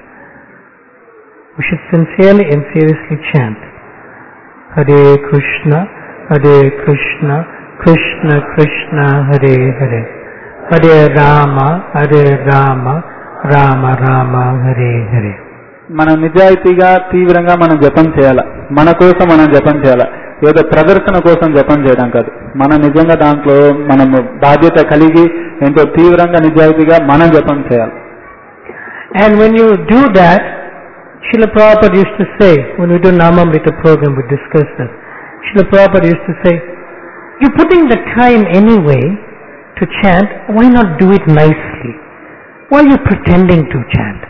We should sincerely and seriously chant. Hare Krishna, Hare Krishna, Krishna Krishna, Hare Hare. Hare Rama, Hare Rama, Rama Rama, Hare Hare. మనం నిజాయితీగా తీవ్రంగా మనం జపం చేయాలి. మన కోసం మనం జపం చేయాలి, ఏదో ప్రదర్శన కోసం జపం చేయడం కాదు. మనం నిజంగా దాంట్లో మనం బాధ్యత కలిగి ఎంతో తీవ్రంగా నిజాయితీగా మనం జపం చేయాలి. And when you do that, Srila Prabhupada used to say, when we do Namamrita program, we discuss this. Srila Prabhupada used to say, you're putting the time anyway to chant, why not do it nicely? Why are you pretending to chant?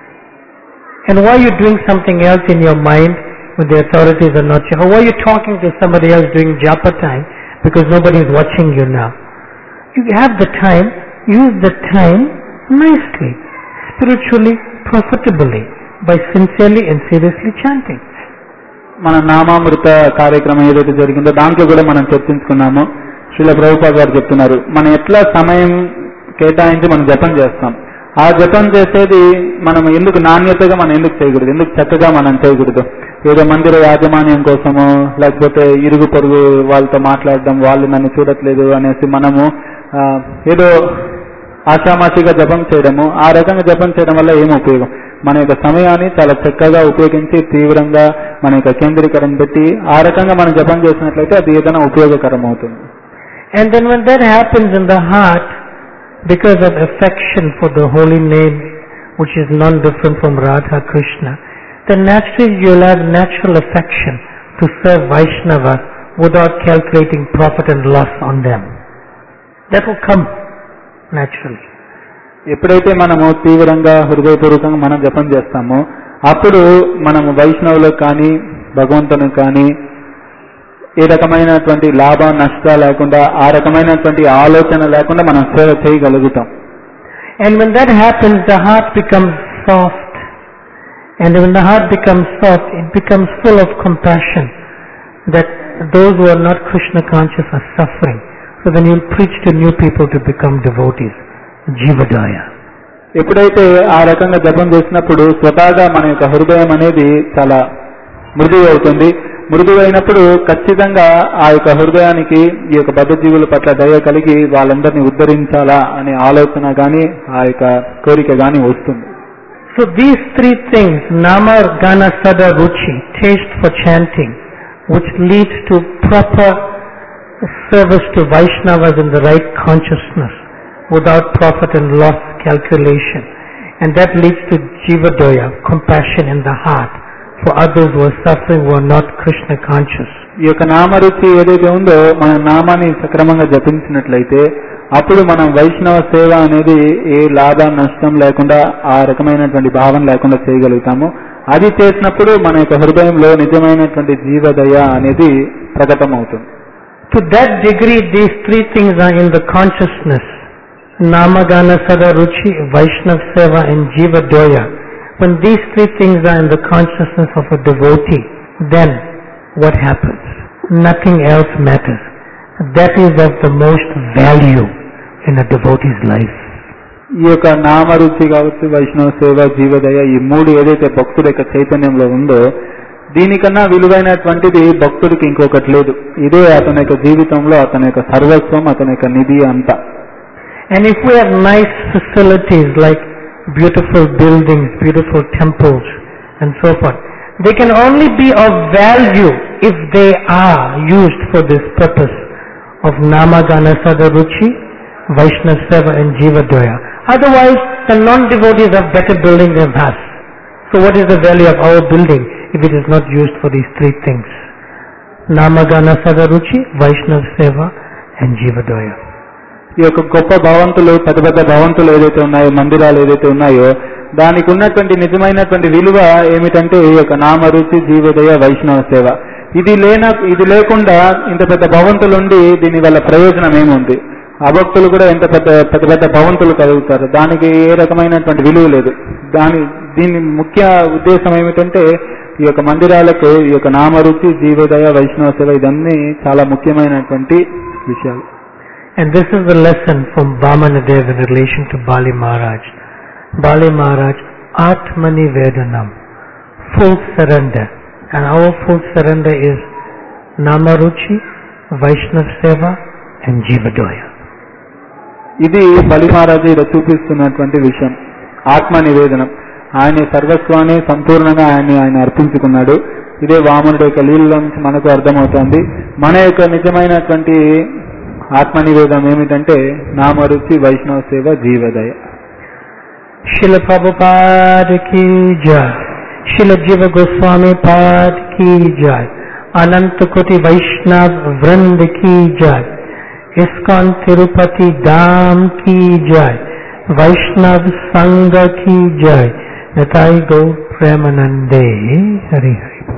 And why are you doing something else in your mind when the authorities are not here? Or why are you talking to somebody else during japa time because nobody is watching you now? You have the time, use the time nicely, spiritually, profitably, by sincerely and seriously chanting. మన నామామృత కార్యక్రమం ఏదైతే జరిగిందో దాంట్లో కూడా మనం చర్చించుకున్నాము. శ్రీల ప్రభుపాద గారు చెప్తున్నారు, మనం ఎట్లా సమయం కేటాయించి మనం జపం చేస్తాం. ఆ జపం చేసేది మనం ఎందుకు నాణ్యతగా మనం ఎందుకు చేయకూడదు, ఎందుకు చక్కగా మనం చేయకూడదు. ఏదో మందిర యాజమాన్యం కోసమో లేకపోతే ఇరుగు పొరుగు వాళ్ళతో మాట్లాడడం, వాళ్ళు నన్ను చూడట్లేదు అనేసి మనము ఏదో ఆషామాషిగా జపం చేయడము, ఆ రకంగా జపం చేయడం వల్ల ఏం ఉపయోగం? మన యొక్క సమయాన్ని చాలా చక్కగా ఉపయోగించి తీవ్రంగా మన యొక్క కేంద్రీకరణ పెట్టి ఆ రకంగా మనం జపం చేసినట్లయితే అది ఏదైనా ఉపయోగకరం అవుతుంది. And then when that happens in the heart, because of affection for the holy name, which is non-different from Radha Krishna, then naturally you'll have natural affection to serve Vaishnava without calculating profit and loss on them. That will come naturally. ఎప్పుడైతే మనము తీవ్రంగా హృదయపూర్వకంగా మనం జపం చేస్తామో అప్పుడు మనము వైష్ణవులకు కానీ భగవంతునికి కానీ ఏ రకమైనటువంటి లాభ నష్టాలు లేకుండా ఆ రకమైనటువంటి ఆలోచన లేకుండా మనం సేవ చేయగలుగుతాం. And when that happens, the heart becomes soft. And when the heart becomes soft, it becomes full of compassion that those who are not Krishna conscious are suffering. So then you'll preach to new people to become devotees. Jivadaya. ఎప్పుడైతే ఆ రకంగా జపం చేసినప్పుడు స్వతహాగా మన యొక్క హృదయం అనేది చాలా మృదువు అవుతుంది. మృదువు అయినప్పుడు ఖచ్చితంగా ఆ యొక్క హృదయానికి ఈ యొక్క బద్ధజీవుల పట్ల దయ కలిగి వాళ్ళందరినీ ఉద్ధరించాలా అనే ఆలోచన గాని ఆ యొక్క కోరిక గాని వస్తుంది. So these three things, Nama, Gana, Sada, Ruchi, taste for chanting, which leads to proper service to Vaishnavas in the right consciousness, without profit and loss calculation. And that leads to Jivadaya, compassion in the heart for others who are suffering, who are not Krishna conscious. ఈ యొక్క నామరుచి ఏదైతే ఉందో మన నామాన్ని సక్రమంగా జపించినట్లయితే అప్పుడు మనం వైష్ణవ సేవ అనేది ఏ లాభ నష్టం లేకుండా ఆ రకమైనటువంటి భావం లేకుండా చేయగలుగుతాము. అది చేసినప్పుడు మన యొక్క హృదయంలో నిజమైనటువంటి జీవదయ అనేది ప్రకటమవుతుంది. To that degree, these three things are in the consciousness. Nama, Gana, Sada, Ruchi, Vaishnav Seva and Jiva Doya. When these three things are in the consciousness of a devotee, then what happens? Nothing else matters. That is of the most value in a devotee's life. ఈ యొక్క నామరుచి కావచ్చు, వైష్ణవ సేవ, జీవదయ, ఈ మూడు ఏదైతే భక్తుల యొక్క చైతన్యంలో ఉందో దీనికన్నా విలువైనటువంటిది భక్తుడికి ఇంకొకటి లేదు. ఇదే అతని యొక్క జీవితంలో అతని యొక్క సర్వస్వం, అతని యొక్క నిధి అంతా. And if we have nice facilities like beautiful buildings, beautiful temples and so forth, they can only be of value if they are used for this purpose of Nama, Gana, Sada, Ruchi, Vaishnava Seva and Jiva Doya. Otherwise, the non-devotees have better building than us. So what is the value of our building if it is not used for these three things? Nama, Gana, Sada, Ruchi, Vaishnava Seva and Jiva Doya. ఈ యొక్క గొప్ప భవంతులు, పెద్ద పెద్ద భవంతులు ఏదైతే ఉన్నాయో, మందిరాలు ఏదైతే ఉన్నాయో, దానికి ఉన్నటువంటి నిజమైనటువంటి విలువ ఏమిటంటే ఈ యొక్క నామరుచి జీవోదయ వైష్ణవ సేవ. ఇది లేన ఇది లేకుండా ఇంత పెద్ద భవంతులు ఉండి దీని వల్ల ప్రయోజనం ఏముంది? అభక్తులు కూడా ఎంత పెద్ద పెద్ద పెద్ద భవంతులు కలుగుతారు, దానికి ఏ రకమైనటువంటి విలువ లేదు. దాని దీని ముఖ్య ఉద్దేశం ఏమిటంటే ఈ యొక్క మందిరాలకు ఈ యొక్క నామరుచి జీవోదయ వైష్ణవ సేవ ఇదన్నీ చాలా ముఖ్యమైనటువంటి విషయాలు. And this is the lesson from Vamanadeva in relation to Bali Maharaj. Bali Maharaj, Atmani Vedanam, full surrender. And our full surrender is Namaruchi, Vaishnav Seva and Jivadoya. ఇది బలి మహారాజు ఇలా చూపిస్తున్నటువంటి విషయం, ఆత్మ నివేదనం. ఆయన సర్వస్వాన్ని సంపూర్ణంగా ఆయన్ని ఆయన అర్పించుకున్నాడు. ఇదే వామనుడి యొక్క లీలలో నుంచి మనకు అర్థమవుతోంది. మన యొక్క నిజమైనటువంటి ఆత్మ నివేదనం ఏమిటంటే నామరుచి వైష్ణవ సేవ జీవదయ. శిల ప్రభుపాద కీ జై, శిల జీవ గోస్వామి పాద కీ జై, అనంత కోటి వైష్ణవ వృంద కీ జై, ఇస్కాన్ తిరుపతి ధామ్ కీ జై, వైష్ణవ సంఘ కీ జై, నితాయి గౌ ప్రేమానందే. హరి హరి.